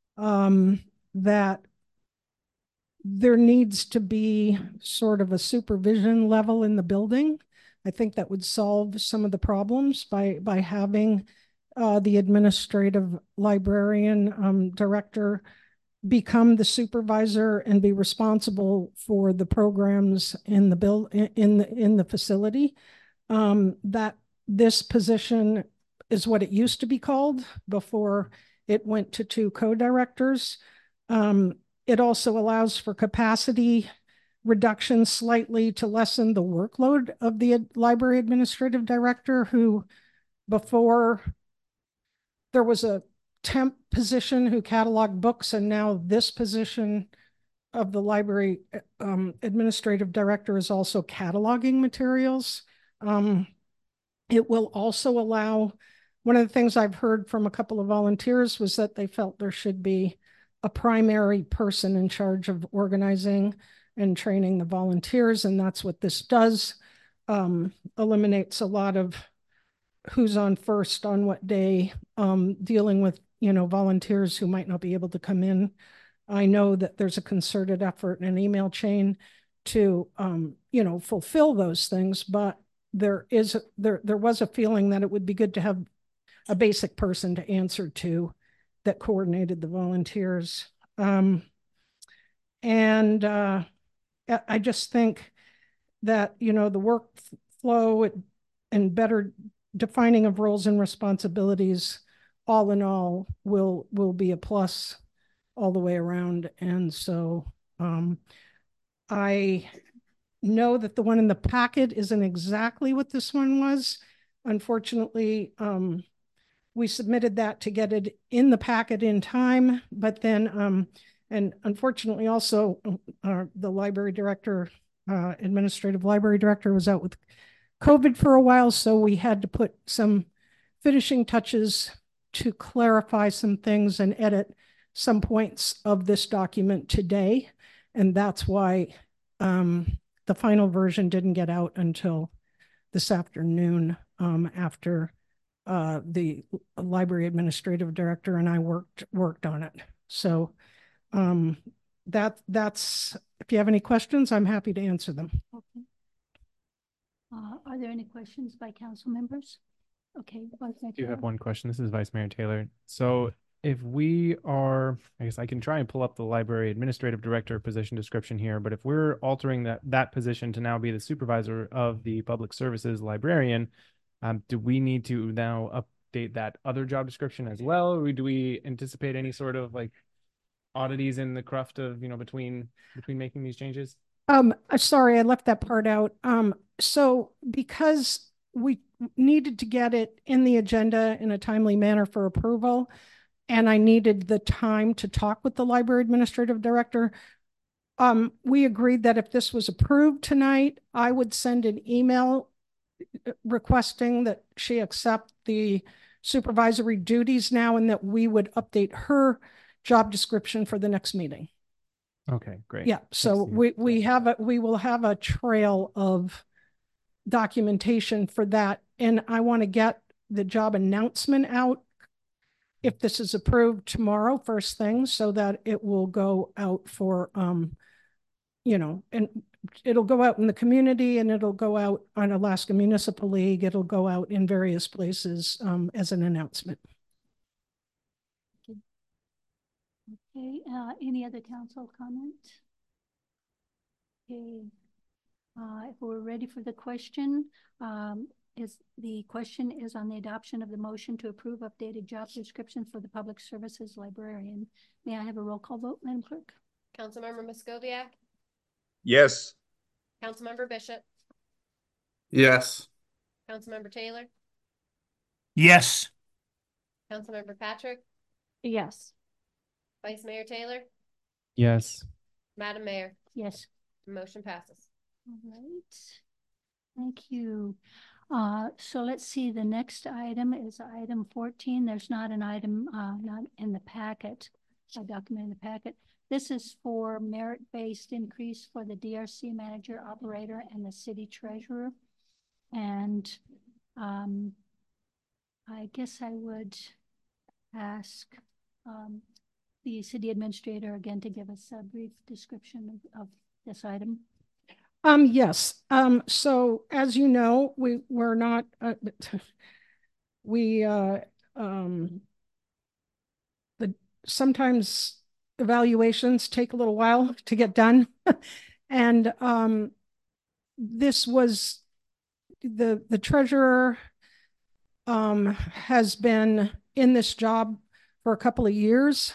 that there needs to be sort of a supervision level in the building. I think that would solve some of the problems by having the administrative librarian director become the supervisor and be responsible for the programs in the in the facility. That this position is what it used to be called before it went to 2 co-directors. It also allows for capacity reduction slightly to lessen the workload of the library administrative director, who before there was a temp position who cataloged books, and now this position of the library administrative director is also cataloging materials. It will also allow, one of the things I've heard from a couple of volunteers was that they felt there should be a primary person in charge of organizing and training the volunteers, and that's what this does. Eliminates a lot of who's on first on what day, dealing with, you know, volunteers who might not be able to come in. I know that there's a concerted effort and an email chain to, you know, fulfill those things, but there was a feeling that it would be good to have a basic person to answer to that coordinated the volunteers. I just think that, you know, the workflow and better defining of roles and responsibilities, all in all, will be a plus all the way around. And so I know that the one in the packet isn't exactly what this one was. Unfortunately, we submitted that to get it in the packet in time, but then, and unfortunately also the library director, administrative library director was out with COVID for a while. So we had to put some finishing touches to clarify some things and edit some points of this document today. And that's why the final version didn't get out until this afternoon, after the library administrative director and I worked on it. So that's, if you have any questions, I'm happy to answer them. Okay. Are there any questions by council members? Okay. I do have one question. This is Vice Mayor Taylor. So if we are, I guess I can try and pull up the library administrative director position description here, but if we're altering that position to now be the supervisor of the public services librarian, do we need to now update that other job description as well? Or do we anticipate any sort of like oddities in the craft of, you know, between making these changes? Sorry, I left that part out. So because we needed to get it in the agenda in a timely manner for approval, and I needed the time to talk with the library administrative director, we agreed that if this was approved tonight, I would send an email requesting that she accept the supervisory duties now, and that we would update her job description for the next meeting. Okay, great. Yeah, so we will have a trail of documentation for that, and I want to get the job announcement out if this is approved tomorrow first thing, so that it will go out for you know, and it'll go out in the community, and it'll go out on Alaska Municipal League. It'll go out in various places as an announcement. Okay, any other council comment? Okay, if we're ready for the question, the question is on the adoption of the motion to approve updated job description for the public services librarian. May I have a roll call vote, Madam Clerk? Councilmember Moscoviak? Yes. Councilmember Bishop? Yes. Councilmember Taylor? Yes. Councilmember Patrick? Yes. Vice Mayor Taylor? Yes. Madam Mayor? Yes. Motion passes. All right. Thank you. So let's see, the next item is item 14. There's not an item not in the packet, a document in the packet. This is for merit-based increase for the DRC manager, operator, and the city treasurer. And I guess I would ask the city administrator again to give us a brief description of this item. Yes. So as you know, we're not, we sometimes evaluations take a little while to get done. And this was the treasurer has been in this job for a couple of years,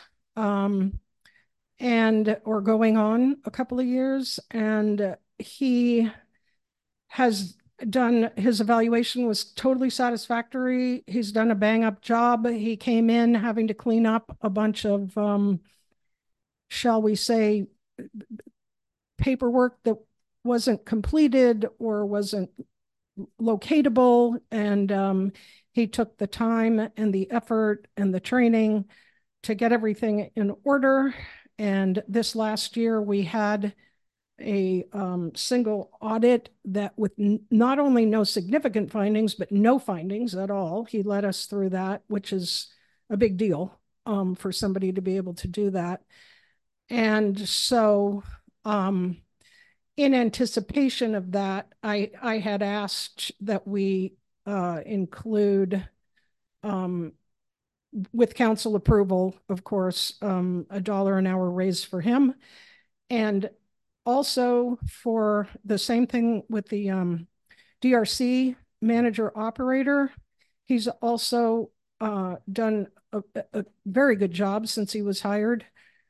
and or going on a couple of years, and he has done, his evaluation was totally satisfactory. He's done a bang up job. He came in having to clean up a bunch of shall we say paperwork that wasn't completed or wasn't locatable, and he took the time and the effort and the training to get everything in order. And this last year we had a single audit that with not only no significant findings, but no findings at all. He led us through that, which is a big deal for somebody to be able to do that. And so in anticipation of that, I had asked that we include, with council approval, of course, $1 an hour raise for him. And also for the same thing with the DRC manager operator, he's also done a very good job since he was hired.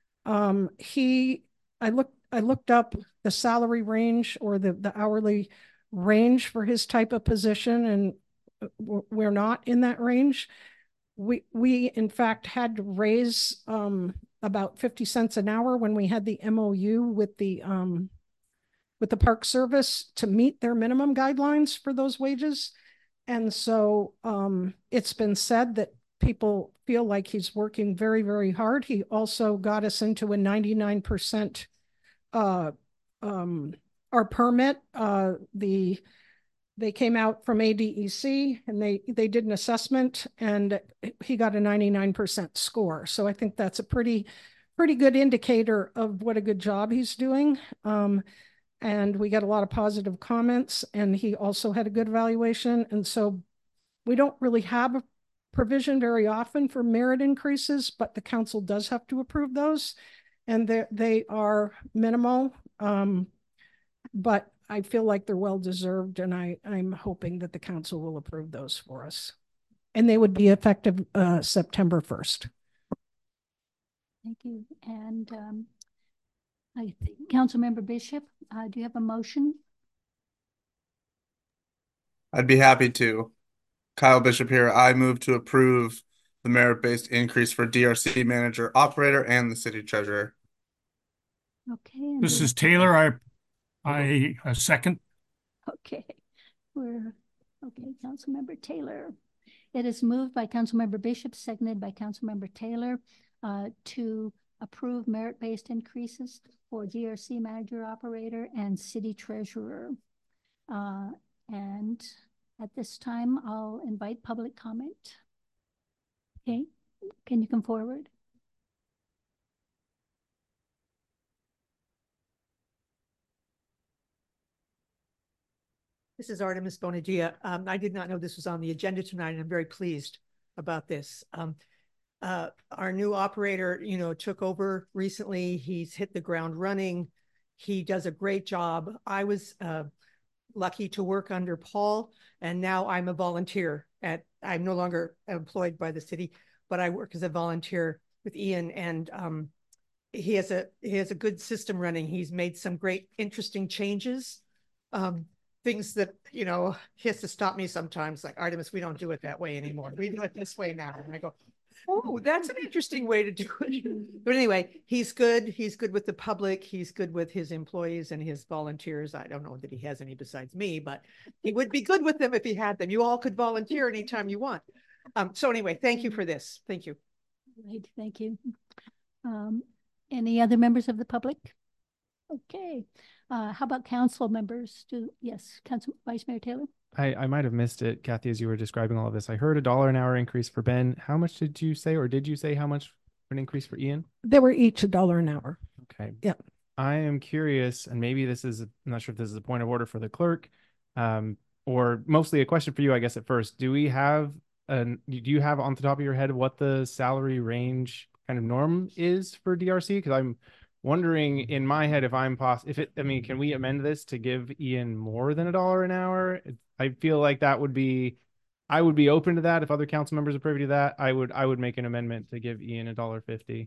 I looked up the salary range or the hourly range for his type of position, and we're not in that range. We in fact had to raise about 50 cents an hour when we had the MOU with the Park Service to meet their minimum guidelines for those wages. And so it's been said that people feel like he's working very, very hard. He also got us into a 99% our permit. They came out from ADEC and they did an assessment, and he got a 99% score. So I think that's a pretty good indicator of what a good job he's doing. And we got a lot of positive comments, and he also had a good evaluation. And so we don't really have a provision very often for merit increases, but the council does have to approve those, and they are minimal. But I feel like they're well-deserved, and I'm hoping that the council will approve those for us. And they would be effective September 1st. Thank you. And I think Councilmember Bishop, do you have a motion? I'd be happy to. Kyle Bishop here. I move to approve the merit-based increase for DRC manager operator and the city treasurer. Okay. This is Taylor. I second. Okay. Okay, Councilmember Taylor. It is moved by Councilmember Bishop, seconded by Councilmember Taylor, to approve merit-based increases for DRC manager operator and city treasurer. And at this time, I'll invite public comment. Okay, can you come forward? This is Artemis Bonadia. I did not know this was on the agenda tonight, and I'm very pleased about this. Our new operator, took over recently. He's hit the ground running. He does a great job. I was lucky to work under Paul, and now I'm a volunteer I'm no longer employed by the city, but I work as a volunteer with Ian, and he has a good system running. He's made some great, interesting changes. Things that, he has to stop me sometimes, like, Artemis, we don't do it that way anymore. We do it this way now. And I go, oh, that's an interesting way to do it. But anyway, he's good. He's good with the public. He's good with his employees and his volunteers. I don't know that he has any besides me, but he would be good with them if he had them. You all could volunteer anytime you want. So anyway, thank you for this. Thank you. Right, thank you. Any other members of the public? Okay. How about council members? Yes, Vice Mayor Taylor? I might have missed it, Kathy, as you were describing all of this. I heard $1 an hour increase for Ben. How much did you say, or did you say how much for an increase for Ian? They were each $1 an hour. Okay. Yeah. I am curious, and maybe this is, I'm not sure if this is a point of order for the clerk, or mostly a question for you, I guess, at first. Do we have do you have on the top of your head what the salary range kind of norm is for DRC? Because I'm wondering in my head if I mean, can we amend this to give Ian more than $1 an hour? I feel like I would be open to that if other council members are privy to that. I would make an amendment to give Ian $1.50.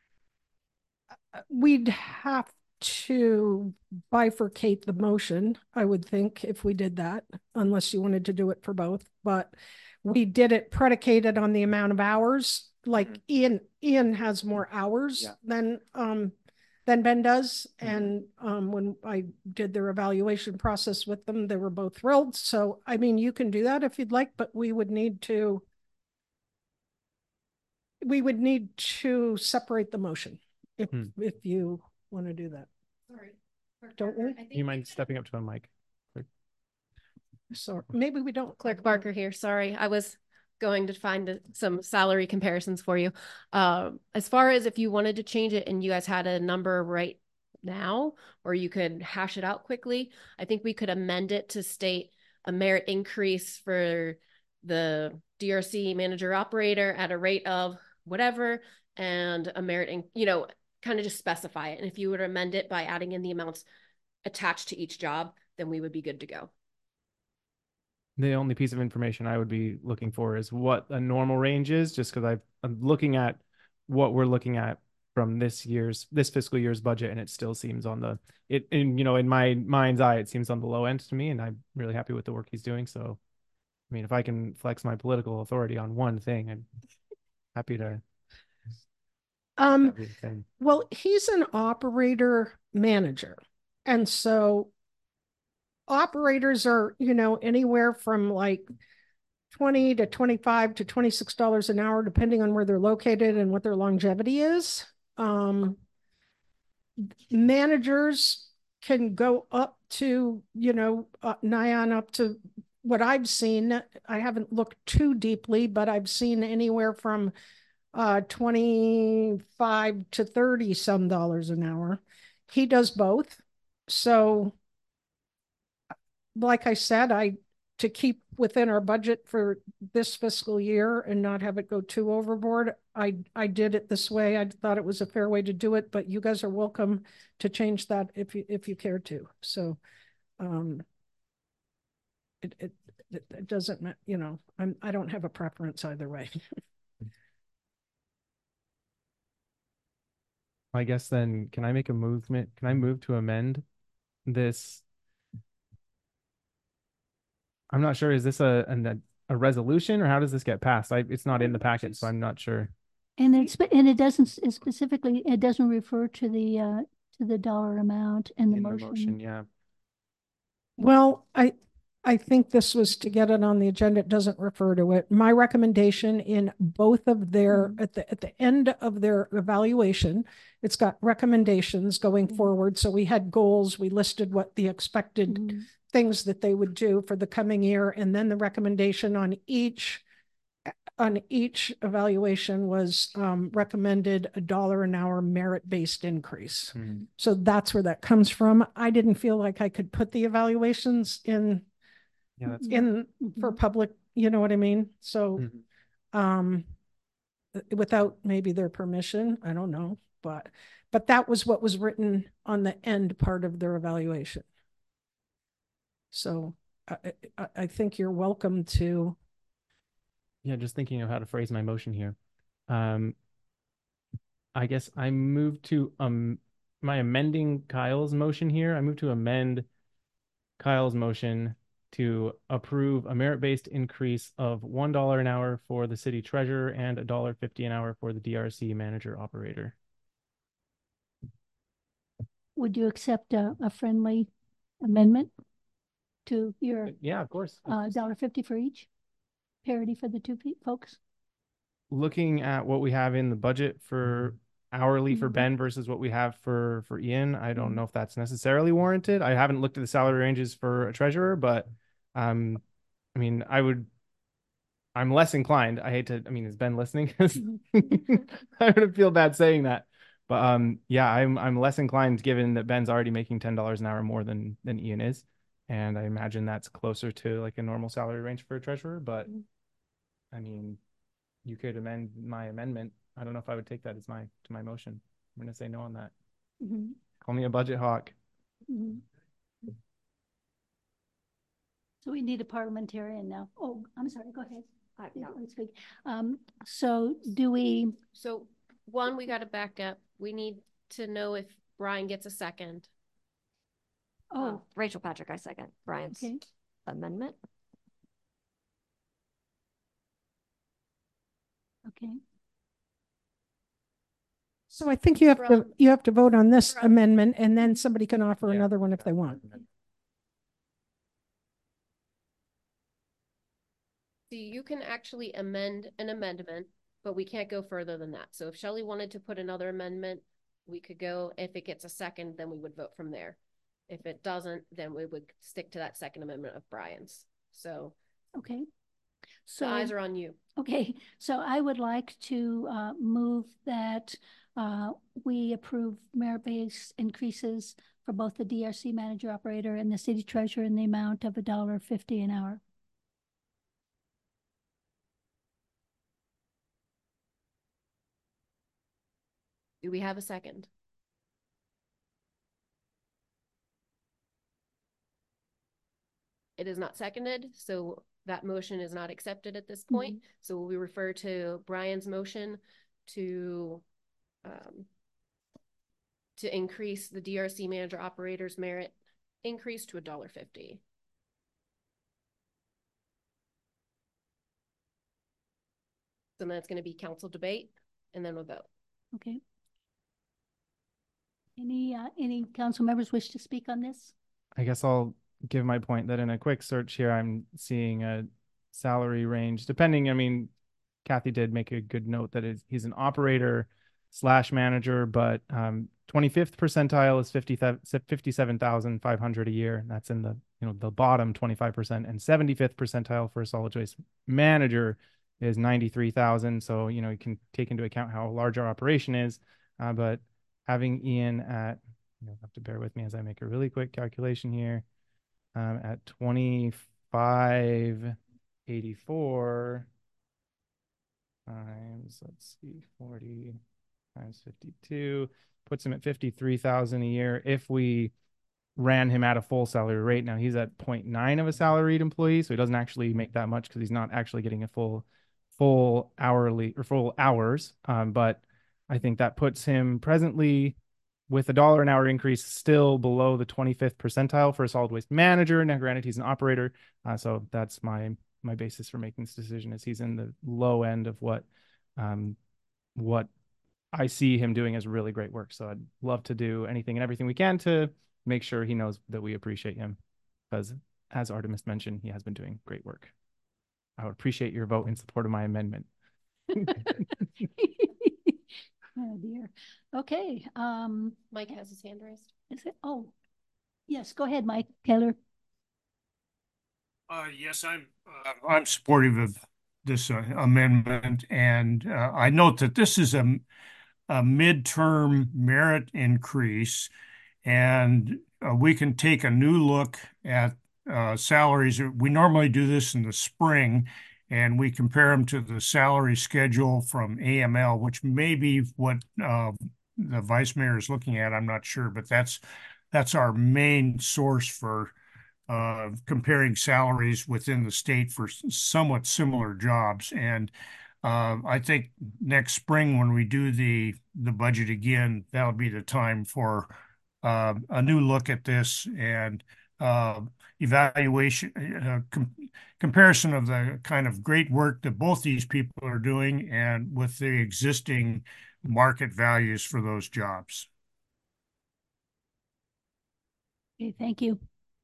We'd have to bifurcate the motion, I would think, if we did that, unless you wanted to do it for both. But we did it predicated on the amount of hours. Like Ian has more hours than Ben does. And when I did their evaluation process with them, they were both thrilled. So, I mean, you can do that if you'd like, but we would need to separate the motion if you want to do that. Sorry. Don't we? You mind stepping up to a mic? So maybe we don't. Clerk Barker here. Sorry, I was going to find some salary comparisons for you. As far as if you wanted to change it and you guys had a number right now, or you could hash it out quickly, I think we could amend it to state a merit increase for the DRC manager operator at a rate of whatever, and a merit, kind of just specify it. And if you were to amend it by adding in the amounts attached to each job, then we would be good to go. The only piece of information I would be looking for is what a normal range is, just because I'm looking at what we're looking at from this fiscal year's budget, and it still seems in my mind's eye, it seems on the low end to me, and I'm really happy with the work he's doing. So, I mean, if I can flex my political authority on one thing, I'm happy to. Well, he's an operator manager. And so operators are, anywhere from like $20 to $25 to $26 an hour, depending on where they're located and what their longevity is. Managers can go up to, nigh on up to what I've seen. I haven't looked too deeply, but I've seen anywhere from 25 to 30 some dollars an hour. He does both. So like I said, to keep within our budget for this fiscal year and not have it go too overboard, I did it this way. I thought it was a fair way to do it, but you guys are welcome to change that if you care to. So it doesn't, I don't have a preference either way. I guess then, can I make a movement? Can I move to amend this? I'm not sure. Is this a resolution, or how does this get passed? It's not in the packet, so I'm not sure. And it doesn't specifically. It doesn't refer to the dollar amount in the motion. Yeah. Well, I think this was to get it on the agenda. It doesn't refer to it. My recommendation in both of their, at the end of their evaluation, it's got recommendations going forward. So we had goals. We listed what the expected things that they would do for the coming year. And then the recommendation on each evaluation was recommended $1 an hour merit-based increase. So that's where that comes from. I didn't feel like I could put the evaluations in for public, you know what I mean? So without maybe their permission, I don't know, but that was what was written on the end part of their evaluation. So I think you're welcome to. Yeah, just thinking of how to phrase my motion here. I guess I move to my amending Kyle's motion here. I move to amend Kyle's motion to approve a merit-based increase of $1 an hour for the city treasurer and $1.50 an hour for the DRC manager operator. Would you accept a friendly amendment to your? Yeah, of course. $1.50 for each? Parity for the two folks? Looking at what we have in the budget for hourly for Ben versus what we have for Ian, I don't know if that's necessarily warranted. I haven't looked at the salary ranges for a treasurer, but I mean, I'm less inclined. Is Ben listening? I would feel bad saying that. But yeah, I'm less inclined, given that Ben's already making $10 an hour more than Ian is. And I imagine that's closer to like a normal salary range for a treasurer, but I mean, you could amend my amendment. I don't know if I would take that as my motion. I'm going to say no on that. Mhm. Call me a budget hawk. Mhm. So we need a parliamentarian now. Oh, I'm sorry, go ahead. No. Speak. So do we? So one, we got to back up. We need to know if Brian gets a second. Oh, Rachel Patrick, I second Brian's amendment. Okay. So I think you have to vote on this amendment, and then somebody can offer another one if they want. So you can actually amend an amendment, but we can't go further than that. So if Shelley wanted to put another amendment, we could go. If it gets a second, then we would vote from there. If it doesn't, then we would stick to that second amendment of Brian's. So okay. So the eyes are on you. Okay. So I would like to move that we approve merit-based increases for both the DRC manager operator and the city treasurer in the amount of $1.50 an hour. Do we have a second? It is not seconded, so that motion is not accepted at this point. So we refer to Brian's motion to increase the DRC manager operator's merit increase to $1.50. So then it's going to be council debate, and then we'll vote. Okay. Any council members wish to speak on this? I guess I'll give my point that in a quick search here, I'm seeing a salary range depending. I mean, Kathy did make a good note that he's an operator / manager, but 25th percentile is 57,500 a year. And that's in the, the bottom 25%, and 75th percentile for a solid waste manager is 93,000. So, you can take into account how large our operation is. But having Ian at, you'll have to bear with me as I make a really quick calculation here, at 2584 times, let's see, 40 times 52 puts him at 53,000 a year. If we ran him at a full salary rate, now he's at 0.9 of a salaried employee, so he doesn't actually make that much because he's not actually getting a full hourly or full hours. But I think that puts him presently with $1 an hour increase still below the 25th percentile for a solid waste manager. Now, granted, he's an operator, so that's my basis for making this decision, is he's in the low end of what I see him doing as really great work. So I'd love to do anything and everything we can to make sure he knows that we appreciate him, because as Artemis mentioned, he has been doing great work. I would appreciate your vote in support of my amendment. Oh dear. Okay. Mike has his hand raised. Is it? Oh, yes. Go ahead, Mike Taylor. Yes, I'm supportive of this amendment, and I note that this is a midterm merit increase, and we can take a new look at salaries. We normally do this in the spring, and we compare them to the salary schedule from AML, which may be what the vice mayor is looking at. I'm not sure, but that's our main source for comparing salaries within the state for somewhat similar jobs. And I think next spring, when we do the budget again, that'll be the time for a new look at this and evaluation, comparison of the kind of great work that both these people are doing and with the existing market values for those jobs. Okay, thank you.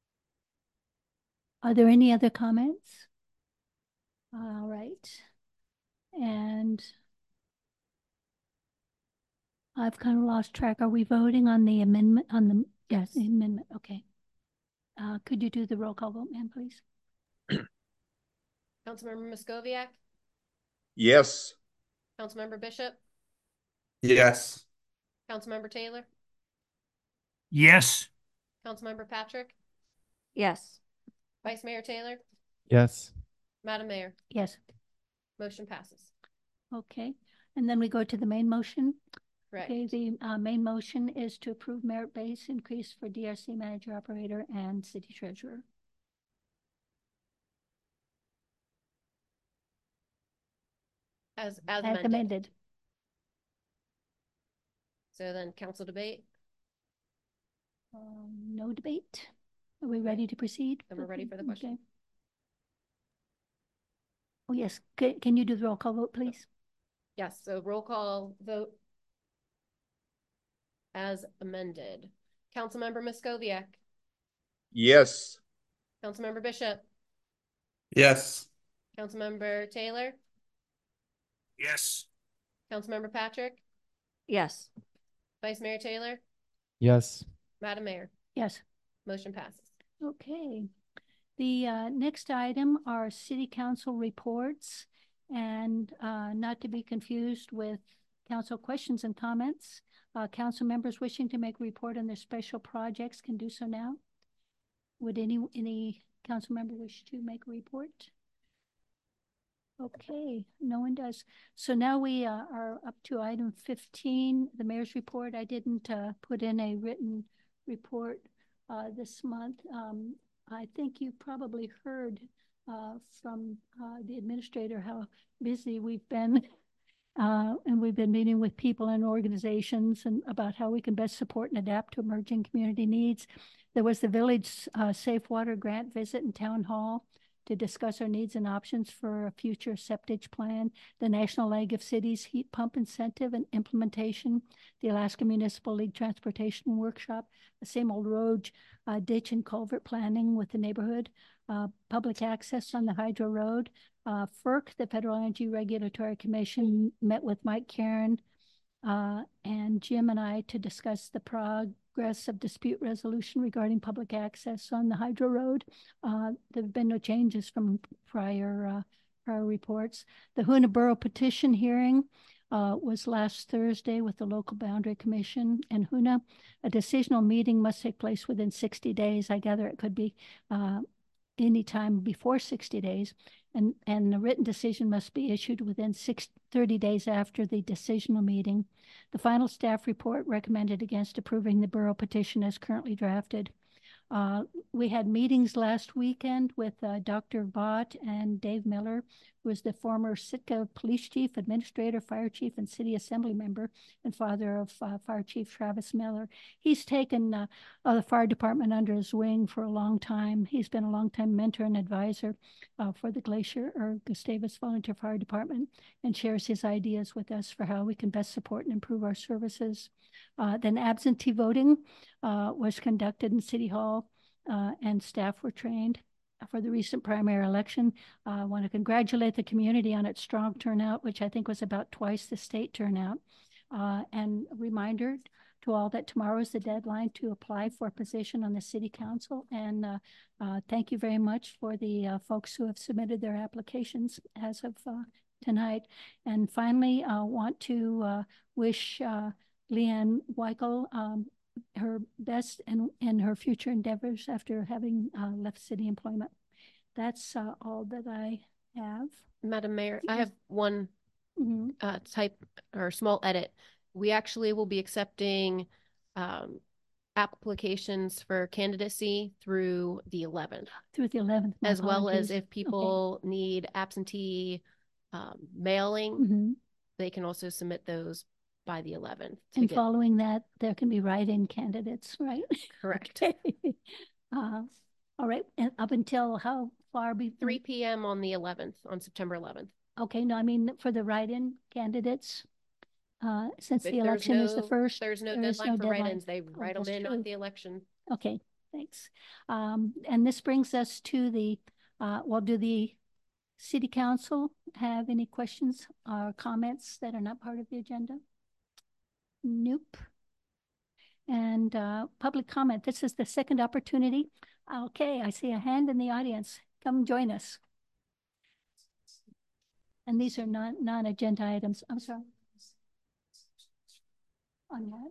Are there any other comments? All right. And I've kind of lost track. Are we voting on the amendment yes, the amendment. Okay. Could you do the roll call vote, ma'am, please? Councilmember Moscoviak? Yes. Councilmember Bishop? Yes. Councilmember Taylor? Yes. Councilmember Patrick? Yes. Vice Mayor Taylor? Yes. Madam Mayor? Yes. Motion passes. Okay, and then we go to the main motion. Correct. Okay, the main motion is to approve merit-based increase for DRC manager, operator, and city treasurer. As amended. So then council debate. No debate. Are we ready to proceed? Then we're ready for the question. Okay. Oh, yes. Can you do the roll call vote, please? Yes, so roll call vote as amended. Councilmember Moscoviak. Yes. Councilmember Bishop. Yes. Councilmember Taylor. Yes. Councilmember Patrick. Yes. Vice Mayor Taylor. Yes. Madam Mayor. Yes. Motion passes. Okay. The next item are city council reports, and not to be confused with council questions and comments. Council members wishing to make a report on their special projects can do so now. Would any council member wish to make a report? Okay, no one does. So now we are up to item 15, the mayor's report. I didn't put in a written report this month. I think you probably heard from the administrator how busy we've been. And we've been meeting with people and organizations and about how we can best support and adapt to emerging community needs. There was the Village Safe Water Grant visit in Town Hall to discuss our needs and options for a future septage plan, the National League of Cities heat pump incentive and implementation, the Alaska Municipal League Transportation Workshop, the same old road, ditch and culvert planning with the neighborhood, public access on the Hydro Road. FERC, the Federal Energy Regulatory Commission, met with Mike Karen and Jim and I to discuss the progress of dispute resolution regarding public access on the Hydro Road. There have been no changes from prior reports. The Hoonah Borough petition hearing was last Thursday with the Local Boundary Commission and Hoonah. A decisional meeting must take place within 60 days. I gather it could be anytime before 60 days. And the written decision must be issued within 30 days after the decisional meeting. The final staff report recommended against approving the borough petition as currently drafted. We had meetings last weekend with Dr. Vaught and Dave Miller, who is the former Sitka police chief, administrator, fire chief, and city assembly member, and father of Fire Chief Travis Miller. He's taken the fire department under his wing for a long time. He's been a longtime mentor and advisor for the Glacier or Gustavus Volunteer Fire Department and shares his ideas with us for how we can best support and improve our services. Then absentee voting was conducted in City Hall and staff were trained for the recent primary election. I want to congratulate the community on its strong turnout, which I think was about twice the state turnout. And a reminder to all that tomorrow is the deadline to apply for a position on the city council. And thank you very much for the folks who have submitted their applications as of tonight. And finally, I want to wish Leanne Weichel her best in her future endeavors after having left city employment. That's all that I have. Madam Mayor, I have one type or small edit. We actually will be accepting applications for candidacy through the 11th. Through the 11th. As well as if people need absentee mailing, they can also submit those by the 11th. And following that, there can be write-in candidates, right? Correct. All right. And up until how far? 3 p.m. on the 11th, on September 11th. Okay. No, I mean for the write-in candidates, since the election is the first. There's no deadline for write-ins. They write them in on the election. Okay. Thanks. And this brings us to the, do the City Council have any questions or comments that are not part of the agenda? Nope. And public comment. This is the second opportunity. Okay, I see a hand in the audience. Come join us. And these are non-agenda items. I'm sorry. On what?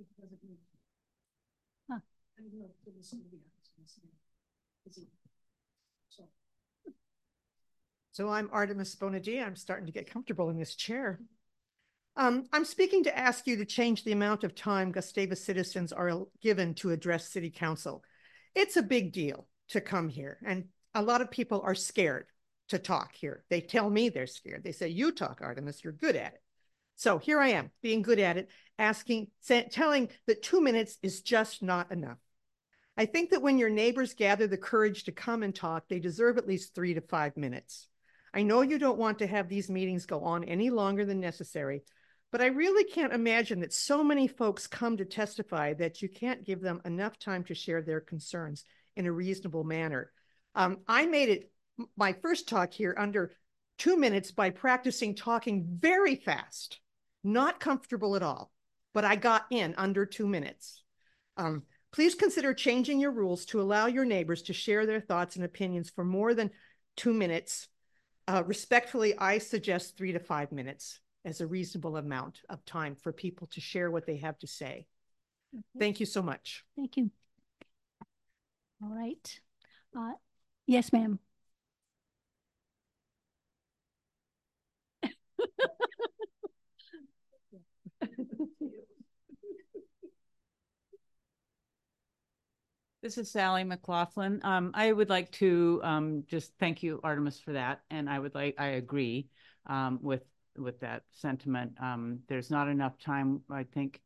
Huh. So I'm Artemis Bonadilla. I'm starting to get comfortable in this chair. I'm speaking to ask you to change the amount of time Gustavus citizens are given to address City Council. It's a big deal to come here, and a lot of people are scared to talk here. They tell me they're scared. They say, you talk, Artemis, you're good at it. So here I am, being good at it, telling that 2 minutes is just not enough. I think that when your neighbors gather the courage to come and talk, they deserve at least 3 to 5 minutes. I know you don't want to have these meetings go on any longer than necessary, but I really can't imagine that so many folks come to testify that you can't give them enough time to share their concerns in a reasonable manner. I made it my first talk here under 2 minutes by practicing talking very fast, not comfortable at all, but I got in under 2 minutes. Please consider changing your rules to allow your neighbors to share their thoughts and opinions for more than 2 minutes. Respectfully, I suggest 3 to 5 minutes as a reasonable amount of time for people to share what they have to say. Okay. Thank you so much. Thank you. All right. Yes, ma'am. This is Sally McLaughlin. I would like to just thank you, Artemis, for that. And I agree with that sentiment. There's not enough time. I think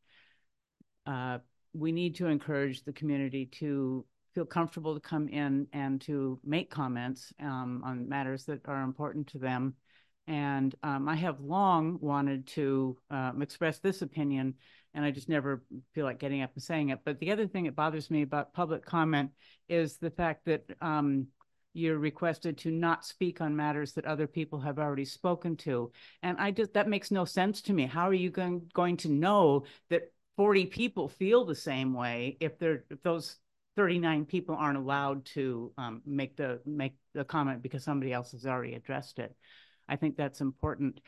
we need to encourage the community to feel comfortable to come in and to make comments on matters that are important to them. And I have long wanted to express this opinion, and I just never feel like getting up and saying it. But the other thing that bothers me about public comment is the fact that you're requested to not speak on matters that other people have already spoken to. And that makes no sense to me. How are you going to know that 40 people feel the same way if those 39 people aren't allowed to make the comment because somebody else has already addressed it? I think that's important.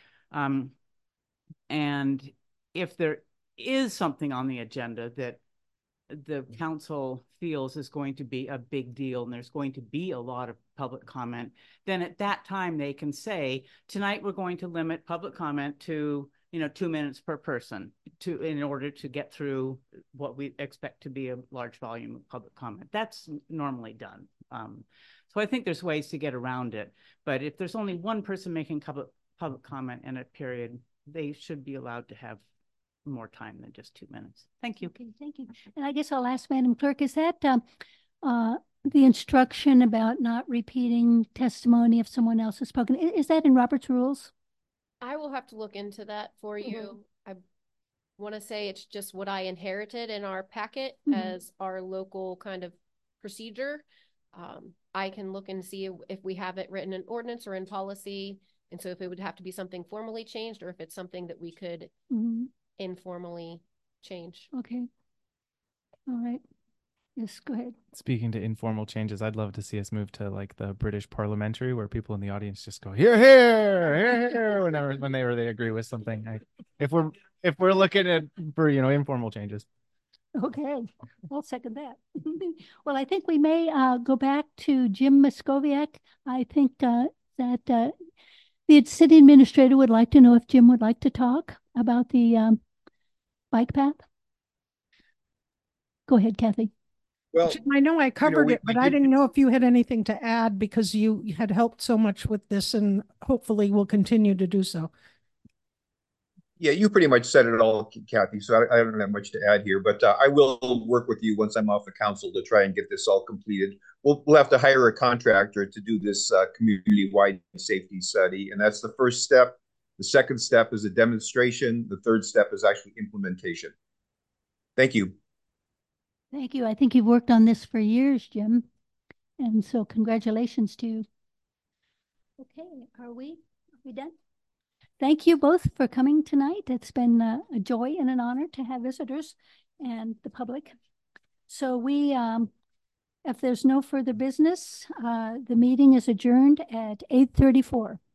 And if there is something on the agenda that the council feels is going to be a big deal and there's going to be a lot of public comment, then at that time they can say, tonight we're going to limit public comment to 2 minutes per person in order to get through what we expect to be a large volume of public comment. That's normally done. So I think there's ways to get around it. But if there's only one person making public comment in a period, they should be allowed to have more time than just 2 minutes. Thank you. Okay, thank you. And I guess I'll ask Madam Clerk, is that the instruction about not repeating testimony if someone else has spoken, is that in Robert's rules? I will have to look into that for you. I want to say it's just what I inherited in our packet as our local kind of procedure. I can look and see if we have it written in ordinance or in policy. And so if it would have to be something formally changed or if it's something that we could informally change. Okay. All right. Yes, go ahead. Speaking to informal changes, I'd love to see us move to like the British parliamentary where people in the audience just go, here, here, here, here, whenever they agree with something. If we're looking at for informal changes. Okay, I'll second that. Well, I think we may go back to Jim Moscoviak. I think that the city administrator would like to know if Jim would like to talk about the bike path. Go ahead, Kathy. Well, Jim, I know I covered it, but I didn't know if you had anything to add because you had helped so much with this and hopefully will continue to do so. Yeah, you pretty much said it all, Kathy, so I don't have much to add here, but I will work with you once I'm off the council to try and get this all completed. We'll have to hire a contractor to do this community-wide safety study, and that's the first step. The second step is a demonstration. The third step is actually implementation. Thank you. Thank you. I think you've worked on this for years, Jim, and so congratulations to you. Okay, are we done? Thank you both for coming tonight. It's been a joy and an honor to have visitors and the public. So we, if there's no further business, the meeting is adjourned at 8:34.